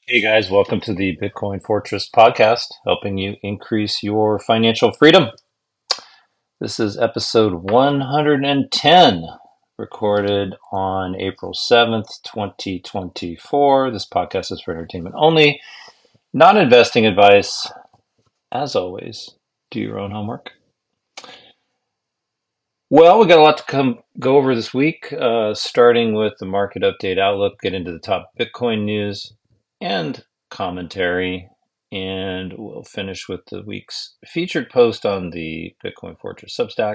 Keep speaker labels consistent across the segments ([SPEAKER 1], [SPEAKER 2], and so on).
[SPEAKER 1] Hey guys, welcome to the Bitcoin Fortress podcast, helping you increase your financial freedom. This is episode 110, recorded on April 7th, 2024. This podcast is for entertainment only, not investing advice. As always, do your own homework. Well, we got a lot to go over this week, starting with the market update outlook, get into the top Bitcoin news and commentary, and we'll finish with the week's featured post on the Bitcoin Fortress Substack.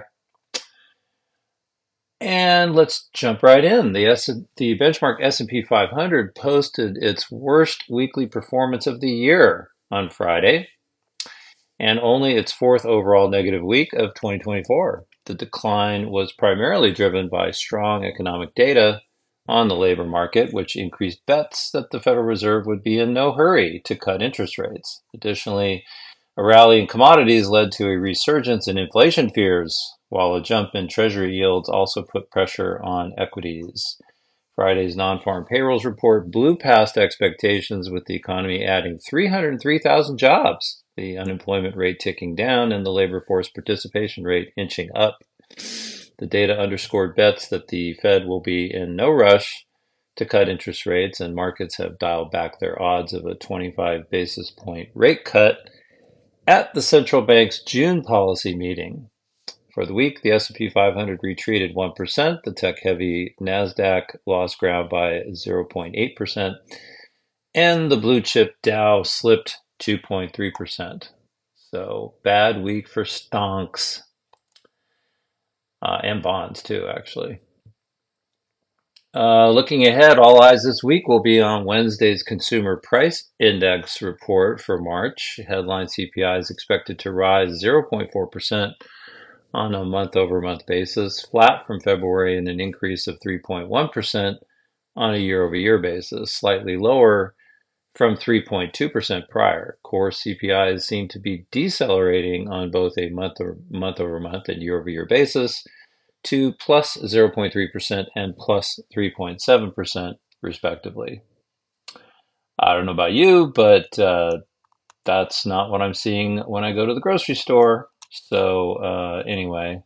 [SPEAKER 1] And let's jump right in. The benchmark S&P 500 posted its worst weekly performance of the year on Friday, and only its fourth overall negative week of 2024. The decline was primarily driven by strong economic data on the labor market, which increased bets that the Federal Reserve would be in no hurry to cut interest rates. Additionally, a rally in commodities led to a resurgence in inflation fears, while a jump in Treasury yields also put pressure on equities. Friday's non-farm payrolls report blew past expectations, with the economy adding 303,000 jobs, the unemployment rate ticking down, and the labor force participation rate inching up. The data underscored bets that the Fed will be in no rush to cut interest rates, and markets have dialed back their odds of a 25 basis point rate cut at the central bank's June policy meeting. For the week, the S&P 500 retreated 1%, the tech-heavy Nasdaq lost ground by 0.8%, and the blue chip Dow slipped 2.3%. So bad week for stonks, and bonds too, actually. Looking ahead, all eyes this week will be on Wednesday's Consumer Price Index report for March. Headline CPI is expected to rise 0.4% on a month-over-month basis, flat from February, and an increase of 3.1% on a year-over-year basis, slightly lower from 3.2% prior. Core CPIs seem to be decelerating on both a month-over-month and year-over-year basis to plus 0.3% and plus 3.7%, respectively. I don't know about you, but that's not what I'm seeing when I go to the grocery store. So anyway,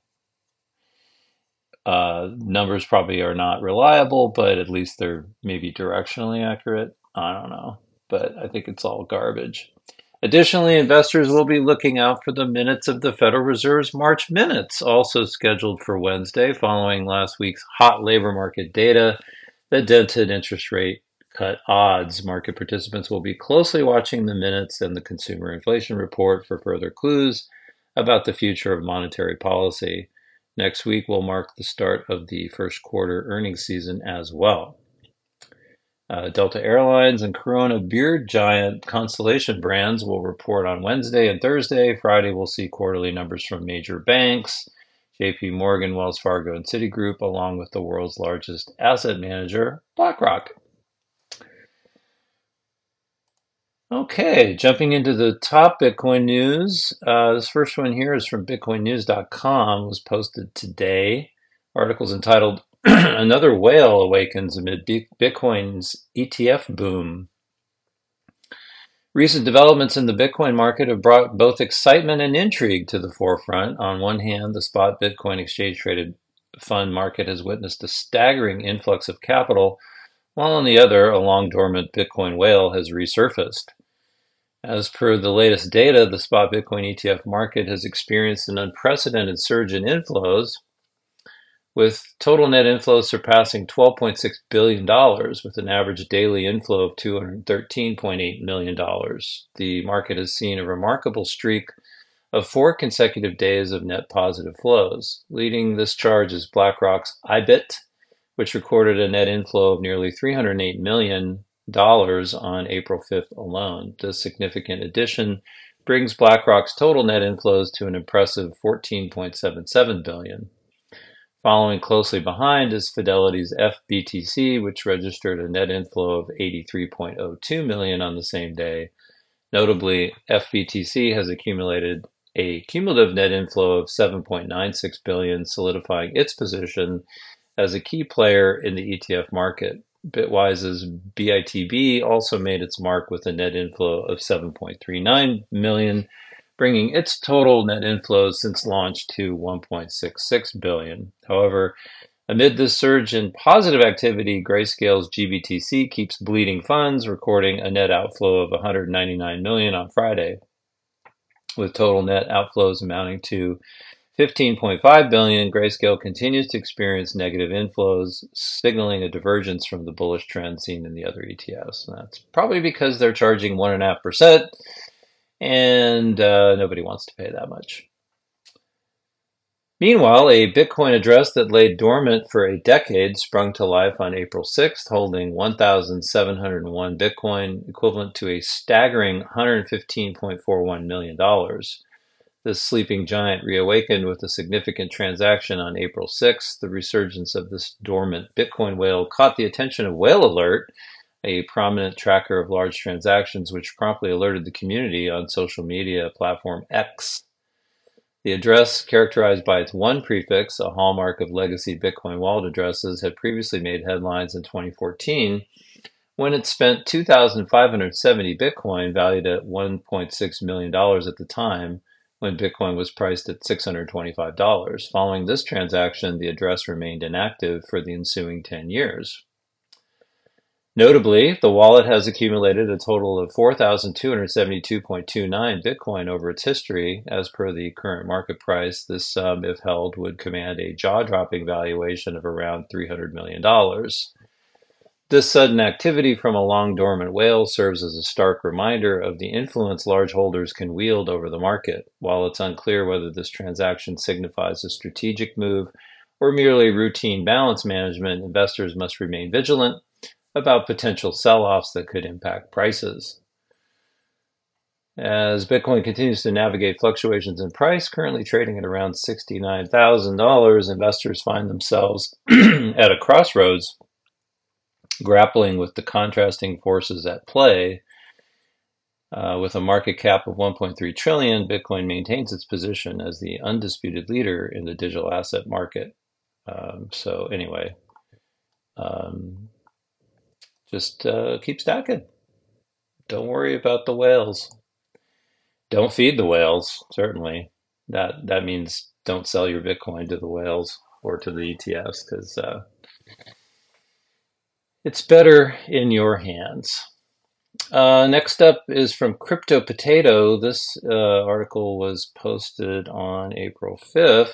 [SPEAKER 1] numbers probably are not reliable, but at least they're maybe directionally accurate. I don't know, but I think it's all garbage. Additionally, investors will be looking out for the minutes of the Federal Reserve's March minutes, also scheduled for Wednesday, following last week's hot labor market data that dented interest rate cut odds. Market participants will be closely watching the minutes and the consumer inflation report for further clues about the future of monetary policy. Next week will mark the start of the first quarter earnings season as well. Delta Airlines and Corona beer giant Constellation Brands will report on Wednesday and Thursday. Friday we'll see quarterly numbers from major banks, JP Morgan, Wells Fargo, and Citigroup, along with the world's largest asset manager, BlackRock. Okay, jumping into the top Bitcoin news. This first one here is from bitcoinnews.com, was posted today. Article's entitled Another Whale Awakens Amid Bitcoin's ETF Boom. Recent developments in the Bitcoin market have brought both excitement and intrigue to the forefront. On one hand, the spot Bitcoin exchange-traded fund market has witnessed a staggering influx of capital, while on the other, a long-dormant Bitcoin whale has resurfaced. As per the latest data, the spot Bitcoin ETF market has experienced an unprecedented surge in inflows, with total net inflows surpassing $12.6 billion, with an average daily inflow of $213.8 million. The market has seen a remarkable streak of 4 consecutive days of net positive flows. Leading this charge is BlackRock's IBIT, which recorded a net inflow of nearly $308 million on April 5th alone. This significant addition brings BlackRock's total net inflows to an impressive $14.77 billion. Following closely behind is Fidelity's FBTC, which registered a net inflow of $83.02 million on the same day. Notably, FBTC has accumulated a cumulative net inflow of $7.96 billion, solidifying its position as a key player in the ETF market. Bitwise's BITB also made its mark with a net inflow of 7.39 million, bringing its total net inflows since launch to 1.66 billion. However, amid this surge in positive activity, Grayscale's GBTC keeps bleeding funds, recording a net outflow of 199 million on Friday, with total net outflows amounting to 15.5 billion. Grayscale continues to experience negative inflows, signaling a divergence from the bullish trend seen in the other ETFs. And that's probably because they're charging 1.5%, and nobody wants to pay that much. Meanwhile, a Bitcoin address that lay dormant for a decade sprung to life on April 6th, holding 1,701 Bitcoin, equivalent to a staggering $115.41 million. This sleeping giant reawakened with a significant transaction on April 6th. The resurgence of this dormant Bitcoin whale caught the attention of Whale Alert, a prominent tracker of large transactions, which promptly alerted the community on social media platform X. The address, characterized by its one prefix, a hallmark of legacy Bitcoin wallet addresses, had previously made headlines in 2014 when it spent 2,570 Bitcoin, valued at $1.6 million at the time, when Bitcoin was priced at $625. Following this transaction, the address remained inactive for the ensuing 10 years. Notably, the wallet has accumulated a total of 4,272.29 Bitcoin over its history. As per the current market price, this sum, if held, would command a jaw-dropping valuation of around $300 million. This sudden activity from a long-dormant whale serves as a stark reminder of the influence large holders can wield over the market. While it's unclear whether this transaction signifies a strategic move or merely routine balance management, investors must remain vigilant about potential sell-offs that could impact prices. As Bitcoin continues to navigate fluctuations in price, currently trading at around $69,000, investors find themselves at a crossroads, grappling with the contrasting forces at play. With a market cap of 1.3 trillion, Bitcoin maintains its position as the undisputed leader in the digital asset market. Just keep stacking. Don't worry about the whales. Don't feed the whales, certainly. That means don't sell your Bitcoin to the whales or to the ETFs, because it's better in your hands. Next up is from Crypto Potato. This article was posted on April 5th.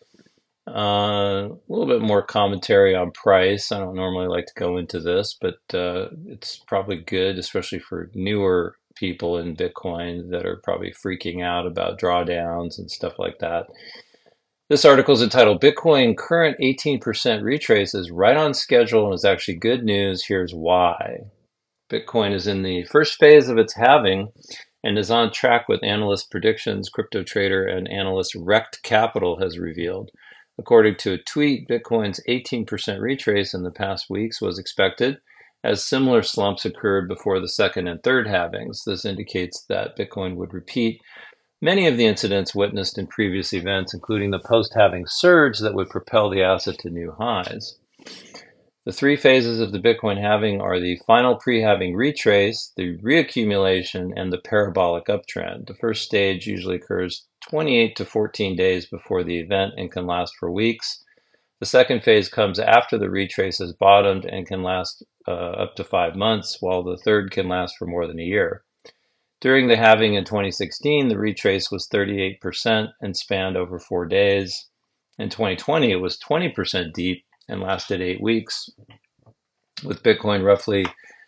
[SPEAKER 1] A little bit more commentary on price. I don't normally like to go into this, but it's probably good, especially for newer people in Bitcoin that are probably freaking out about drawdowns and stuff like that. This article is entitled Bitcoin Current 18% Retrace is right on schedule and is actually good news. Here's why. Bitcoin is in the first phase of its halving and is on track with analyst predictions, crypto trader and analyst Rekt Capital has revealed. According to a tweet, Bitcoin's 18% retrace in the past weeks was expected, as similar slumps occurred before the second and third halvings. This indicates that Bitcoin would repeat many of the incidents witnessed in previous events, including the post-halving surge that would propel the asset to new highs. The three phases of the Bitcoin halving are the final pre-halving retrace, the reaccumulation, and the parabolic uptrend. The first stage usually occurs 28 to 14 days before the event and can last for weeks. The second phase comes after the retrace has bottomed and can last up to 5 months, while the third can last for more than a year. During the halving in 2016, the retrace was 38% and spanned over 4 days. In 2020, it was 20% deep and lasted 8 weeks. With Bitcoin roughly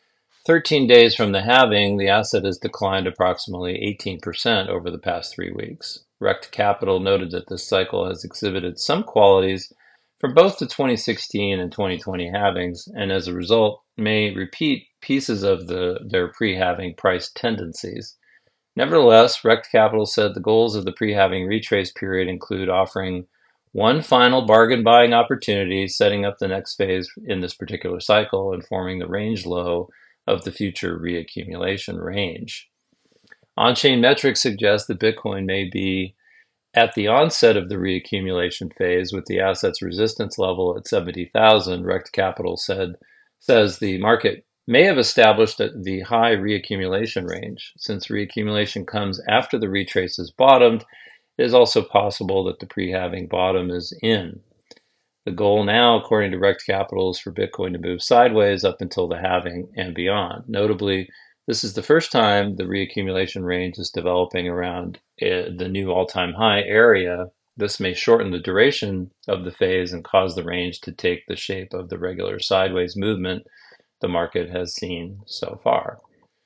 [SPEAKER 1] 13 days from the halving, the asset has declined approximately 18% over the past 3 weeks. Rekt Capital noted that this cycle has exhibited some qualities from both the 2016 and 2020 halvings, and as a result, may repeat pieces of their pre-halving price tendencies. Nevertheless, Rekt Capital said the goals of the pre-halving retrace period include offering one final bargain buying opportunity, setting up the next phase in this particular cycle, and forming the range low of the future reaccumulation range. On-chain metrics suggest that Bitcoin may be at the onset of the reaccumulation phase, with the asset's resistance level at 70,000. Rekt Capital said says the market may have established the high reaccumulation range. Since reaccumulation comes after the retrace has bottomed, it is also possible that the pre-halving bottom is in. The goal now, according to Rect Capital, is for Bitcoin to move sideways up until the halving and beyond. Notably, this is the first time the reaccumulation range is developing around the new all-time high area. This may shorten the duration of the phase and cause the range to take the shape of the regular sideways movement the market has seen so far.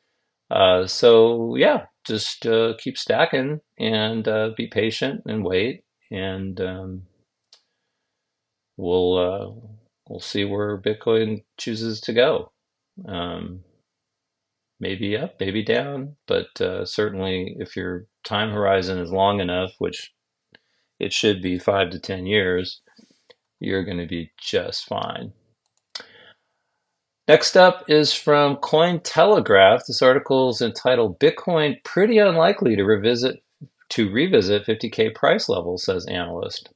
[SPEAKER 1] So yeah, just keep stacking and be patient and wait, and we'll see where Bitcoin chooses to go. Maybe up, maybe down, but certainly if your time horizon is long enough, which it should be 5 to 10 years, you're going to be just fine. Next up is from Cointelegraph. This article is entitled "Bitcoin Pretty Unlikely to Revisit 50K Price Levels," says analyst.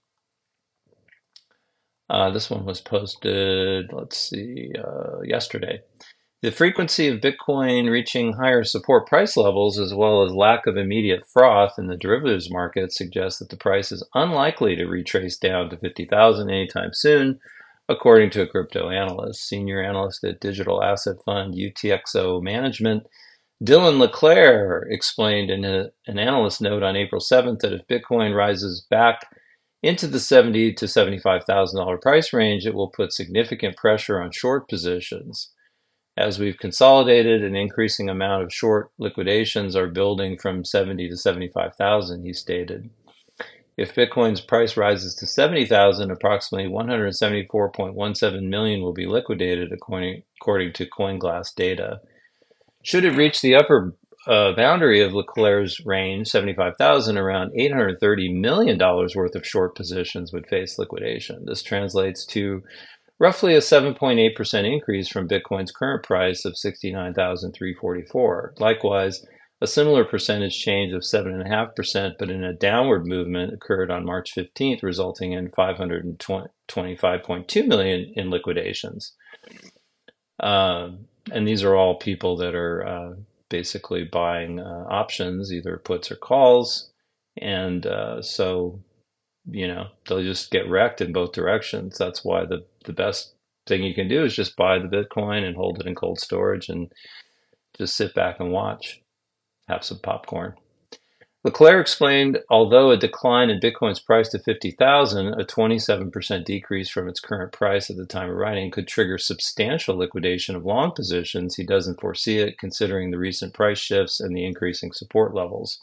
[SPEAKER 1] This one was posted, yesterday. The frequency of Bitcoin reaching higher support price levels, as well as lack of immediate froth in the derivatives market, suggests that the price is unlikely to retrace down to 50,000 anytime soon, according to a crypto analyst. Senior analyst at digital asset fund UTXO Management, Dylan LeClaire, explained in an analyst note on April 7th that if Bitcoin rises back into the $70,000 to $75,000 price range, it will put significant pressure on short positions. As we've consolidated, an increasing amount of short liquidations are building from 70 to 75,000, he stated. If Bitcoin's price rises to 70,000, approximately 174.17 million will be liquidated, according to CoinGlass data. Should it reach the upper boundary of Leclerc's range, 75,000, around $830 million worth of short positions would face liquidation. This translates to roughly a 7.8% increase from Bitcoin's current price of $69,344. Likewise, a similar percentage change of 7.5%, but in a downward movement, occurred on March 15th, resulting in 525.2 million in liquidations. And these are all people that are basically buying options, either puts or calls. And so, they'll just get wrecked in both directions. That's why the best thing you can do is just buy the Bitcoin and hold it in cold storage and just sit back and watch, have some popcorn. Leclaire explained, although a decline in Bitcoin's price to 50,000, a 27% decrease from its current price at the time of writing, could trigger substantial liquidation of long positions. He doesn't foresee it, considering the recent price shifts and the increasing support levels.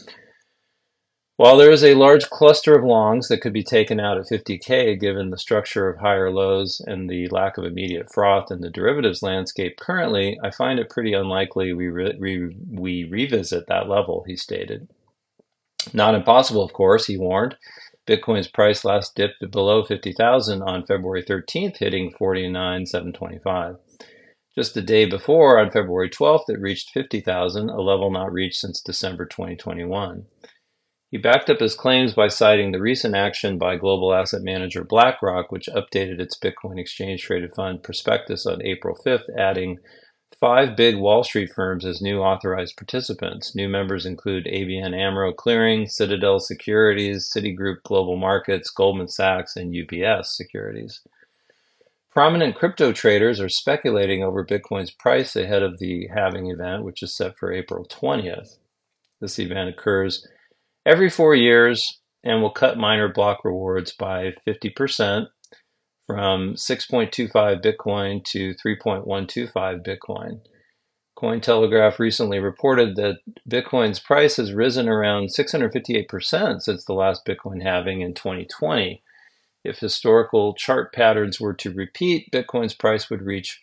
[SPEAKER 1] While there is a large cluster of longs that could be taken out at 50K, given the structure of higher lows and the lack of immediate froth in the derivatives landscape currently, I find it pretty unlikely we revisit that level, he stated. Not impossible, of course, he warned. Bitcoin's price last dipped below 50,000 on February 13th, hitting 49,725. Just the day before, on February 12th, it reached 50,000, a level not reached since December 2021. He backed up his claims by citing the recent action by global asset manager BlackRock, which updated its Bitcoin exchange-traded fund prospectus on April 5th, adding 5 big Wall Street firms as new authorized participants. New members include ABN AMRO Clearing, Citadel Securities, Citigroup Global Markets, Goldman Sachs, and UBS Securities. Prominent crypto traders are speculating over Bitcoin's price ahead of the halving event, which is set for April 20th. This event occurs every 4 years and will cut miner block rewards by 50%, from 6.25 Bitcoin to 3.125 Bitcoin. Cointelegraph recently reported that Bitcoin's price has risen around 658% since the last Bitcoin halving in 2020. If historical chart patterns were to repeat, Bitcoin's price would reach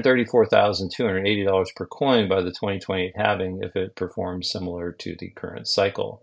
[SPEAKER 1] $434,280 per coin by the 2028 halving if it performs similar to the current cycle.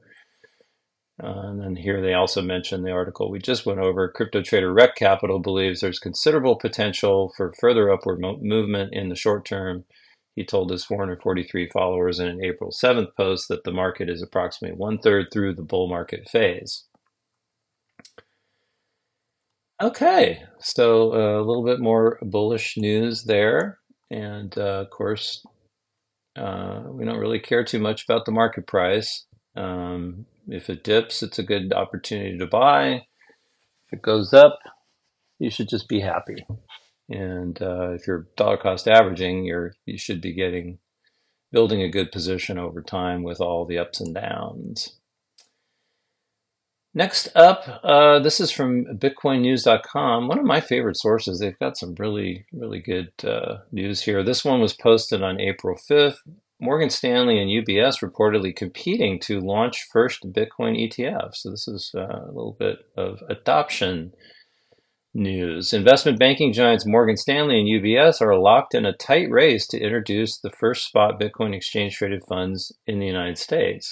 [SPEAKER 1] And then here they also mention the article we just went over. Crypto trader Rekt Capital believes there's considerable potential for further upward movement in the short term. He told his 443 followers in an April 7th post that the market is approximately 1/3 through the bull market phase. Okay, so a little bit more bullish news there. And of course, we don't really care too much about the market price. If it dips, it's a good opportunity to buy. If it goes up, you should just be happy. And if you're dollar cost averaging, you should be building a good position over time with all the ups and downs. Next up, this is from BitcoinNews.com, one of my favorite sources. They've got some really, really good news here. This one was posted on April 5th. Morgan Stanley and UBS reportedly competing to launch first Bitcoin ETF. So this is a little bit of adoption news. Investment banking giants Morgan Stanley and UBS are locked in a tight race to introduce the first spot Bitcoin exchange traded funds in the United States.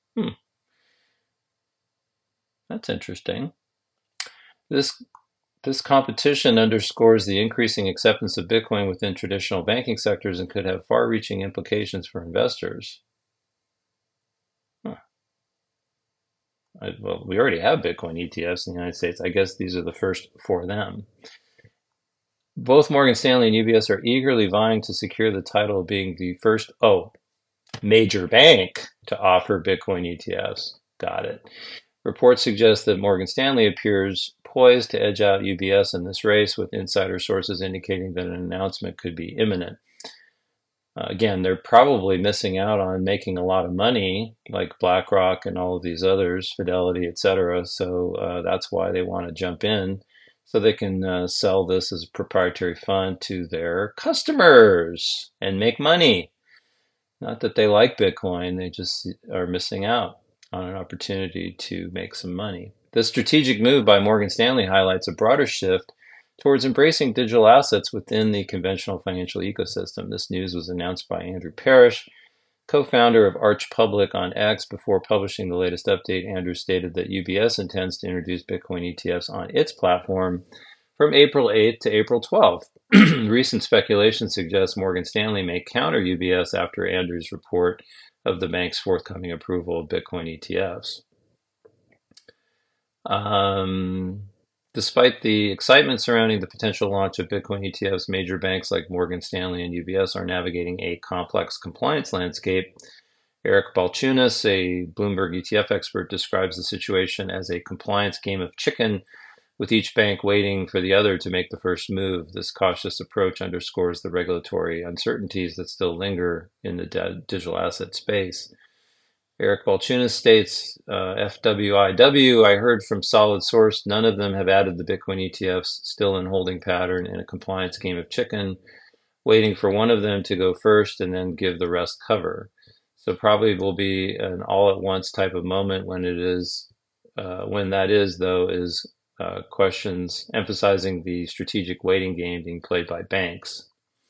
[SPEAKER 1] That's interesting. This this competition underscores the increasing acceptance of Bitcoin within traditional banking sectors and could have far-reaching implications for investors. Huh. Well, we already have Bitcoin ETFs in the United States. I guess these are the first for them. Both Morgan Stanley and UBS are eagerly vying to secure the title of being the first, major bank to offer Bitcoin ETFs. Got it. Reports suggest that Morgan Stanley appears poised to edge out UBS in this race, with insider sources indicating that an announcement could be imminent. Again, they're probably missing out on making a lot of money, like BlackRock and all of these others, Fidelity, etc. So that's why they want to jump in, so they can sell this as a proprietary fund to their customers and make money. Not that they like Bitcoin, they just are missing out on an opportunity to make some money. This strategic move by Morgan Stanley highlights a broader shift towards embracing digital assets within the conventional financial ecosystem. This news was announced by Andrew Parrish, co-founder of Arch Public, on X. Before publishing the latest update, Andrew stated that UBS intends to introduce Bitcoin ETFs on its platform from April 8th to April 12th. Recent speculation suggests Morgan Stanley may counter UBS after Andrew's report of the bank's forthcoming approval of Bitcoin ETFs. Despite the excitement surrounding the potential launch of Bitcoin ETFs, major banks like Morgan Stanley and UBS are navigating a complex compliance landscape. Eric Balchunas, a Bloomberg ETF expert, describes the situation as a compliance game of chicken, with each bank waiting for the other to make the first move. This cautious approach underscores the regulatory uncertainties that still linger in the digital asset space. Eric Balchunas states, FWIW, I heard from solid source, none of them have added the Bitcoin ETFs, still in holding pattern in a compliance game of chicken, waiting for one of them to go first and then give the rest cover. So probably will be an all-at-once type of moment when that is, though, is questions emphasizing the strategic waiting game being played by banks.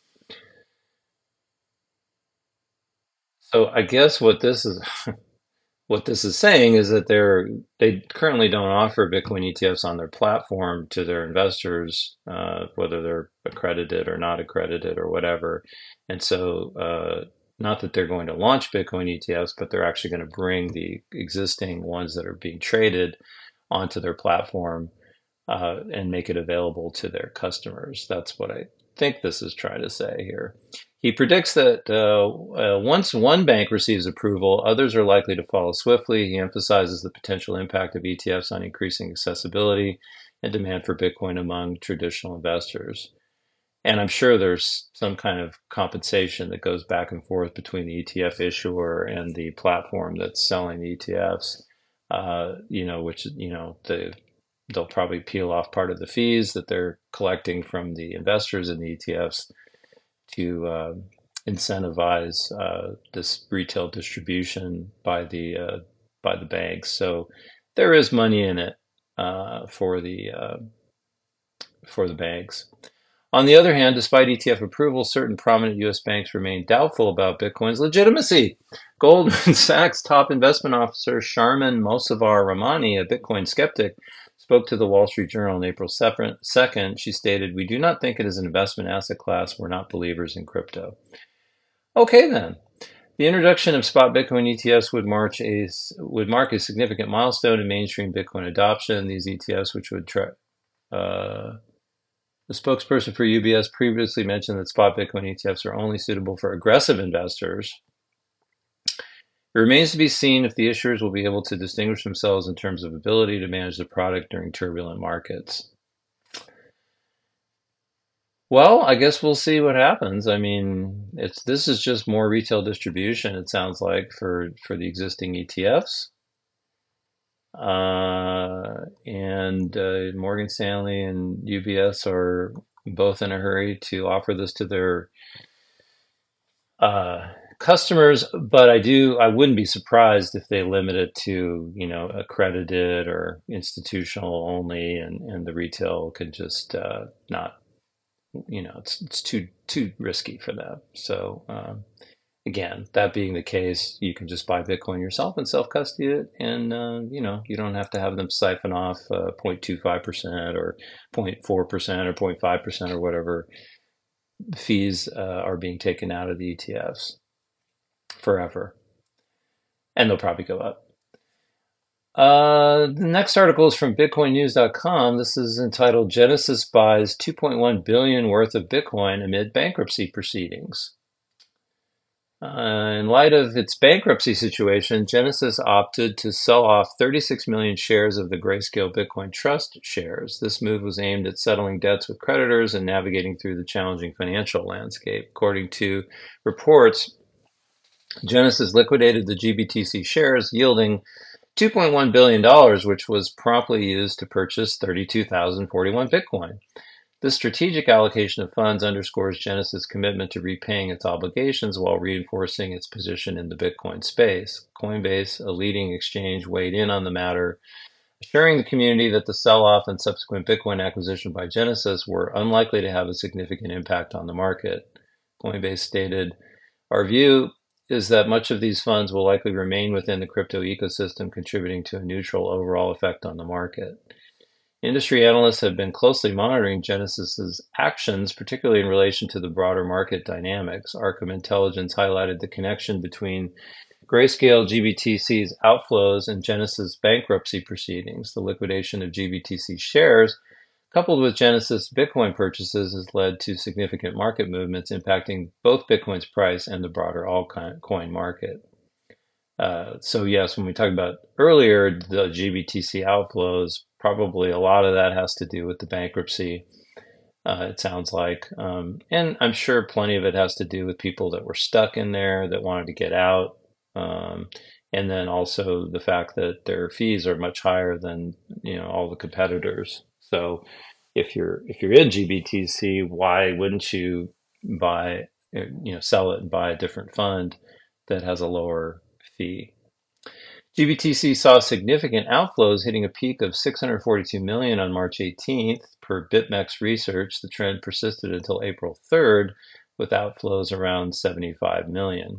[SPEAKER 1] So I guess what this is saying is that they currently don't offer Bitcoin ETFs on their platform to their investors, whether they're accredited or not accredited or whatever. And so, not that they're going to launch Bitcoin ETFs, but they're actually going to bring the existing ones that are being traded onto their platform and make it available to their customers. That's what I think this is trying to say here. He predicts that once one bank receives approval, others are likely to follow swiftly. He emphasizes the potential impact of ETFs on increasing accessibility and demand for Bitcoin among traditional investors. And I'm sure there's some kind of compensation that goes back and forth between the ETF issuer and the platform that's selling the ETFs, which, they'll probably peel off part of the fees that they're collecting from the investors in the ETFs to incentivize this retail distribution by the banks. So there is money in it for the banks. On the other hand, despite ETF approval, certain prominent U.S. banks remain doubtful about Bitcoin's legitimacy. Goldman Sachs top investment officer Sharman Mossavar-Rahmani, a Bitcoin skeptic, spoke to the Wall Street Journal on April 2nd. She stated, "We do not think it is an investment asset class. We're not believers in crypto." Okay, then. The introduction of spot Bitcoin ETFs would mark a significant milestone in mainstream Bitcoin adoption. These ETFs, which would The spokesperson for UBS previously mentioned that spot Bitcoin ETFs are only suitable for aggressive investors. It remains to be seen if the issuers will be able to distinguish themselves in terms of ability to manage the product during turbulent markets. Well, I guess we'll see what happens. I mean, this is just more retail distribution, it sounds like, for the existing ETFs. And Morgan Stanley and UBS are both in a hurry to offer this to their customers, but I wouldn't be surprised if they limit it to, accredited or institutional only, and the retail can just not, it's too risky for them. So again, that being the case, you can just buy Bitcoin yourself and self-custody it, and you don't have to have them siphon off 0.25% or 0.4% or 0.5% or whatever fees are being taken out of the ETFs forever, and they'll probably go up. The next article is from BitcoinNews.com. This is entitled "Genesis Buys 2.1 Billion Worth of Bitcoin Amid Bankruptcy Proceedings." In light of its bankruptcy situation, Genesis opted to sell off 36 million shares of the Grayscale Bitcoin Trust shares. This move was aimed at settling debts with creditors and navigating through the challenging financial landscape. According to reports, Genesis liquidated the GBTC shares, yielding $2.1 billion, which was promptly used to purchase 32,041 Bitcoin. This strategic allocation of funds underscores Genesis' commitment to repaying its obligations while reinforcing its position in the Bitcoin space. Coinbase, a leading exchange, weighed in on the matter, assuring the community that the sell-off and subsequent Bitcoin acquisition by Genesis were unlikely to have a significant impact on the market. Coinbase stated, "Our view is that much of these funds will likely remain within the crypto ecosystem, contributing to a neutral overall effect on the market." Industry analysts have been closely monitoring Genesis's actions, particularly in relation to the broader market dynamics. Arkham Intelligence highlighted the connection between Grayscale GBTC's outflows and Genesis bankruptcy proceedings. The liquidation of GBTC shares, coupled with Genesis Bitcoin purchases, has led to significant market movements impacting both Bitcoin's price and the broader altcoin market. So yes, when we talked about earlier the GBTC outflows, probably a lot of that has to do with the bankruptcy, it sounds like. And I'm sure plenty of it has to do with people that were stuck in there that wanted to get out. And then also the fact that their fees are much higher than, all the competitors. So if you're in GBTC, why wouldn't you sell it and buy a different fund that has a lower fee? GBTC saw significant outflows, hitting a peak of 642 million on March 18th. Per BitMEX research, the trend persisted until April 3rd, with outflows around 75 million.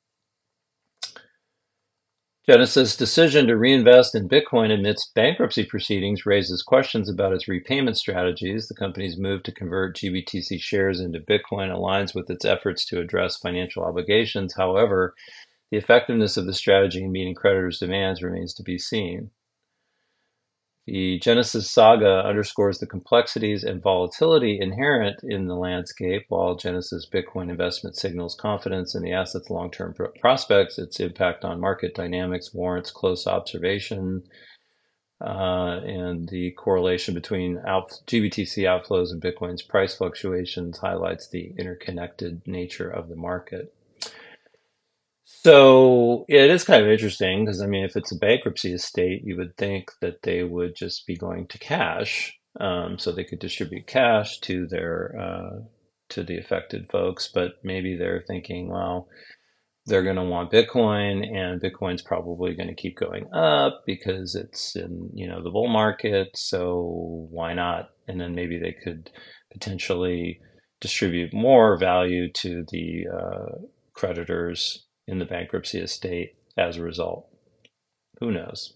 [SPEAKER 1] Genesis' decision to reinvest in Bitcoin amidst bankruptcy proceedings raises questions about its repayment strategies. The company's move to convert GBTC shares into Bitcoin aligns with its efforts to address financial obligations. However, the effectiveness of the strategy in meeting creditors' demands remains to be seen. The Genesis saga underscores the complexities and volatility inherent in the landscape. While Genesis Bitcoin investment signals confidence in the asset's long-term prospects, its impact on market dynamics warrants close observation, and the correlation between GBTC outflows and Bitcoin's price fluctuations highlights the interconnected nature of the market. So it is kind of interesting because, if it's a bankruptcy estate, you would think that they would just be going to cash, so they could distribute cash to to the affected folks. But maybe they're thinking, well, they're going to want Bitcoin, and Bitcoin's probably going to keep going up because it's in the bull market. So why not? And then maybe they could potentially distribute more value to the creditors in the bankruptcy estate as a result. Who knows?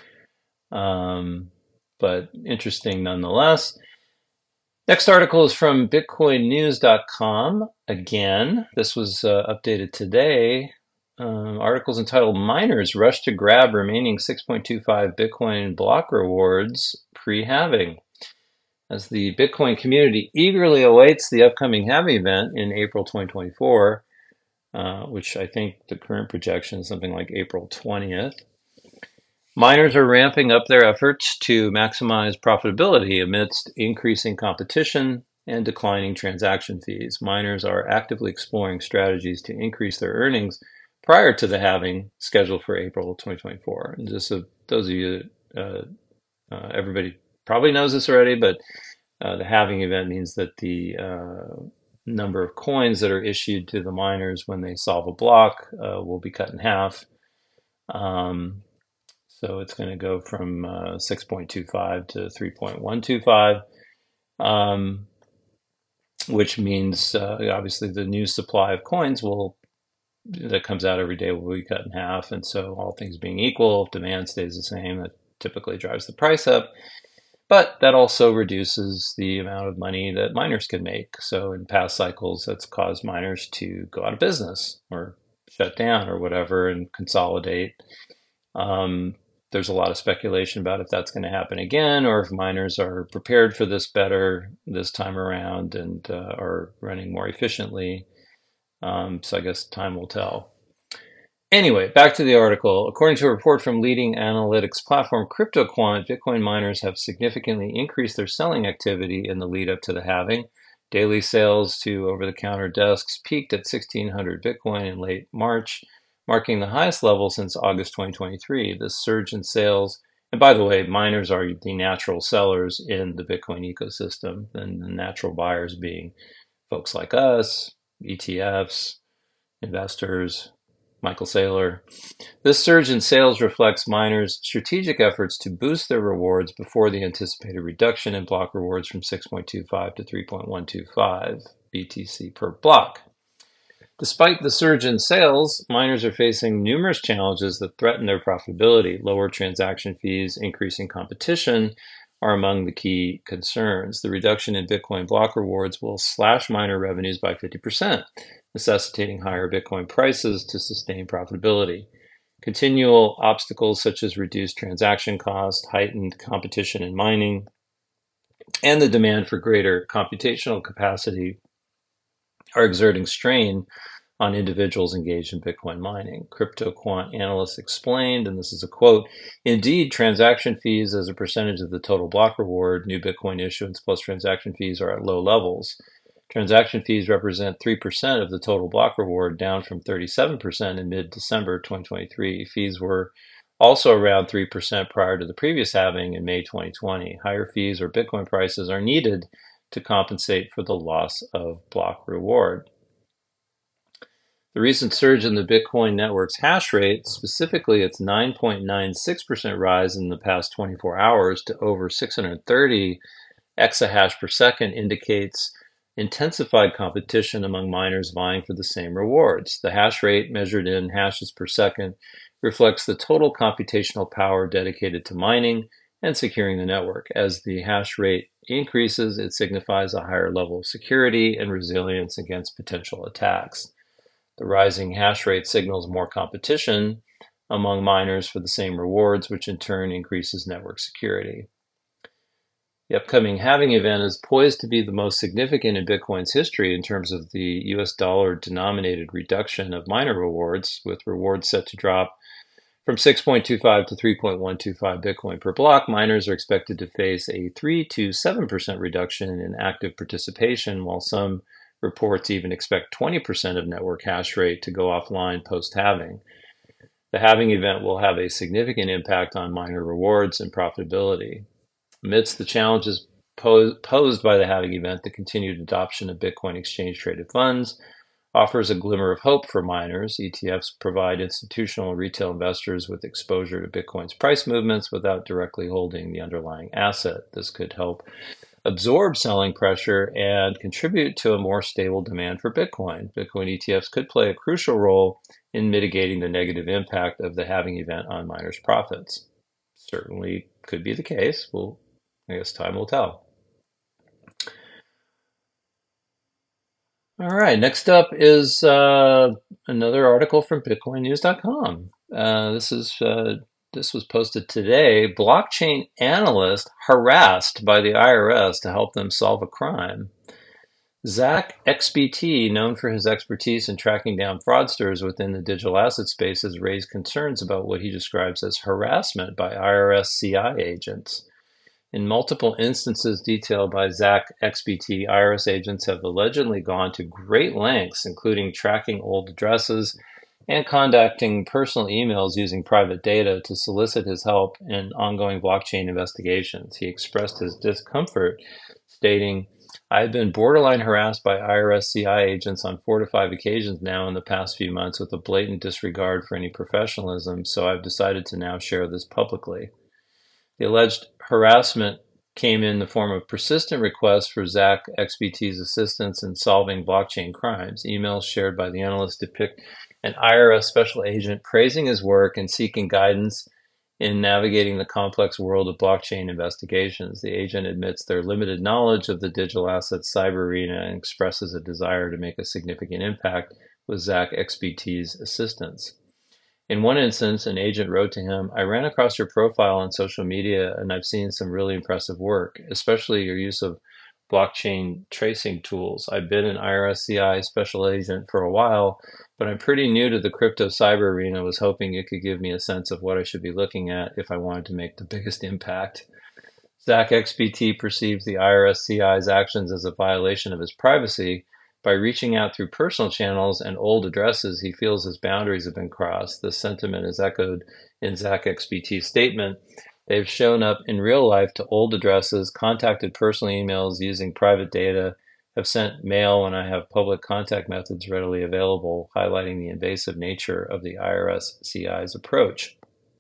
[SPEAKER 1] But interesting nonetheless. Next article is from BitcoinNews.com. Again, this was updated today. Article's entitled "Miners Rush to Grab Remaining 6.25 Bitcoin Block Rewards Pre-Halving." as the Bitcoin community eagerly awaits the upcoming halving event in April 2024, which I think the current projection is something like April 20th. Miners are ramping up their efforts to maximize profitability amidst increasing competition and declining transaction fees. Miners are actively exploring strategies to increase their earnings prior to the halving scheduled for April 2024. And just so those of you, everybody probably knows this already, but the halving event means that the number of coins that are issued to the miners when they solve a block will be cut in half. So it's going to go from 6.25 to 3.125, which means obviously the new supply of coins that comes out every day will be cut in half. And so all things being equal, if demand stays the same, that typically drives the price up. But that also reduces the amount of money that miners can make. So in past cycles, that's caused miners to go out of business or shut down or whatever and consolidate. There's a lot of speculation about if that's going to happen again, or if miners are prepared for this better this time around and are running more efficiently. So I guess time will tell. Anyway, back to the article. According to a report from leading analytics platform CryptoQuant, Bitcoin miners have significantly increased their selling activity in the lead up to the halving. Daily sales to over-the-counter desks peaked at 1,600 Bitcoin in late March, marking the highest level since August 2023. This surge in sales, and by the way, miners are the natural sellers in the Bitcoin ecosystem, and the natural buyers being folks like us, ETFs, investors, Michael Saylor. This surge in sales reflects miners' strategic efforts to boost their rewards before the anticipated reduction in block rewards from 6.25 to 3.125 BTC per block. Despite the surge in sales, miners are facing numerous challenges that threaten their profitability. Lower transaction fees, increasing competition are among the key concerns. The reduction in Bitcoin block rewards will slash miner revenues by 50%, necessitating higher Bitcoin prices to sustain profitability. Continual obstacles such as reduced transaction costs, heightened competition in mining, and the demand for greater computational capacity are exerting strain on individuals engaged in Bitcoin mining. CryptoQuant analysts explained, and this is a quote, "Indeed, transaction fees as a percentage of the total block reward, new Bitcoin issuance plus transaction fees are at low levels. Transaction fees represent 3% of the total block reward, down from 37% in mid-December 2023. Fees were also around 3% prior to the previous halving in May 2020. Higher fees or Bitcoin prices are needed to compensate for the loss of block reward." The recent surge in the Bitcoin network's hash rate, specifically its 9.96% rise in the past 24 hours to over 630 exahash per second, indicates intensified competition among miners vying for the same rewards. The hash rate, measured in hashes per second, reflects the total computational power dedicated to mining and securing the network. As the hash rate increases, it signifies a higher level of security and resilience against potential attacks. The rising hash rate signals more competition among miners for the same rewards, which in turn increases network security. The upcoming halving event is poised to be the most significant in Bitcoin's history in terms of the US dollar-denominated reduction of miner rewards, with rewards set to drop from 6.25 to 3.125 Bitcoin per block. Miners are expected to face a 3 to 7% reduction in active participation, while some reports even expect 20% of network hash rate to go offline post-halving. The halving event will have a significant impact on miner rewards and profitability. Amidst the challenges posed by the halving event, the continued adoption of Bitcoin exchange-traded funds offers a glimmer of hope for miners. ETFs provide institutional and retail investors with exposure to Bitcoin's price movements without directly holding the underlying asset. This could help absorb selling pressure and contribute to a more stable demand for Bitcoin. Bitcoin ETFs could play a crucial role in mitigating the negative impact of the halving event on miners' profits. Certainly could be the case. I guess time will tell. All right, next up is another article from BitcoinNews.com. This is this was posted today. Blockchain analyst harassed by the IRS to help them solve a crime. Zach XBT, known for his expertise in tracking down fraudsters within the digital asset space, has raised concerns about what he describes as harassment by IRS CI agents. In multiple instances detailed by Zach XBT, IRS agents have allegedly gone to great lengths, including tracking old addresses and contacting personal emails using private data to solicit his help in ongoing blockchain investigations. He expressed his discomfort, stating, "I've been borderline harassed by IRS CI agents on 4 to 5 occasions now in the past few months with a blatant disregard for any professionalism, so I've decided to now share this publicly." The alleged harassment came in the form of persistent requests for Zach XBT's assistance in solving blockchain crimes. Emails shared by the analyst depict an IRS special agent praising his work and seeking guidance in navigating the complex world of blockchain investigations. The agent admits their limited knowledge of the digital assets cyber arena and expresses a desire to make a significant impact with Zach XBT's assistance. In one instance, an agent wrote to him, "I ran across your profile on social media and I've seen some really impressive work, especially your use of blockchain tracing tools. I've been an IRSCI special agent for a while, but I'm pretty new to the crypto cyber arena. Was hoping you could give me a sense of what I should be looking at if I wanted to make the biggest impact." Zach XBT perceives the IRSCI's actions as a violation of his privacy. By reaching out through personal channels and old addresses, he feels his boundaries have been crossed. This sentiment is echoed in Zach XBT's statement. They've shown up in real life to old addresses, contacted personal emails using private data, have sent mail when I have public contact methods readily available, highlighting the invasive nature of the IRSCI's approach.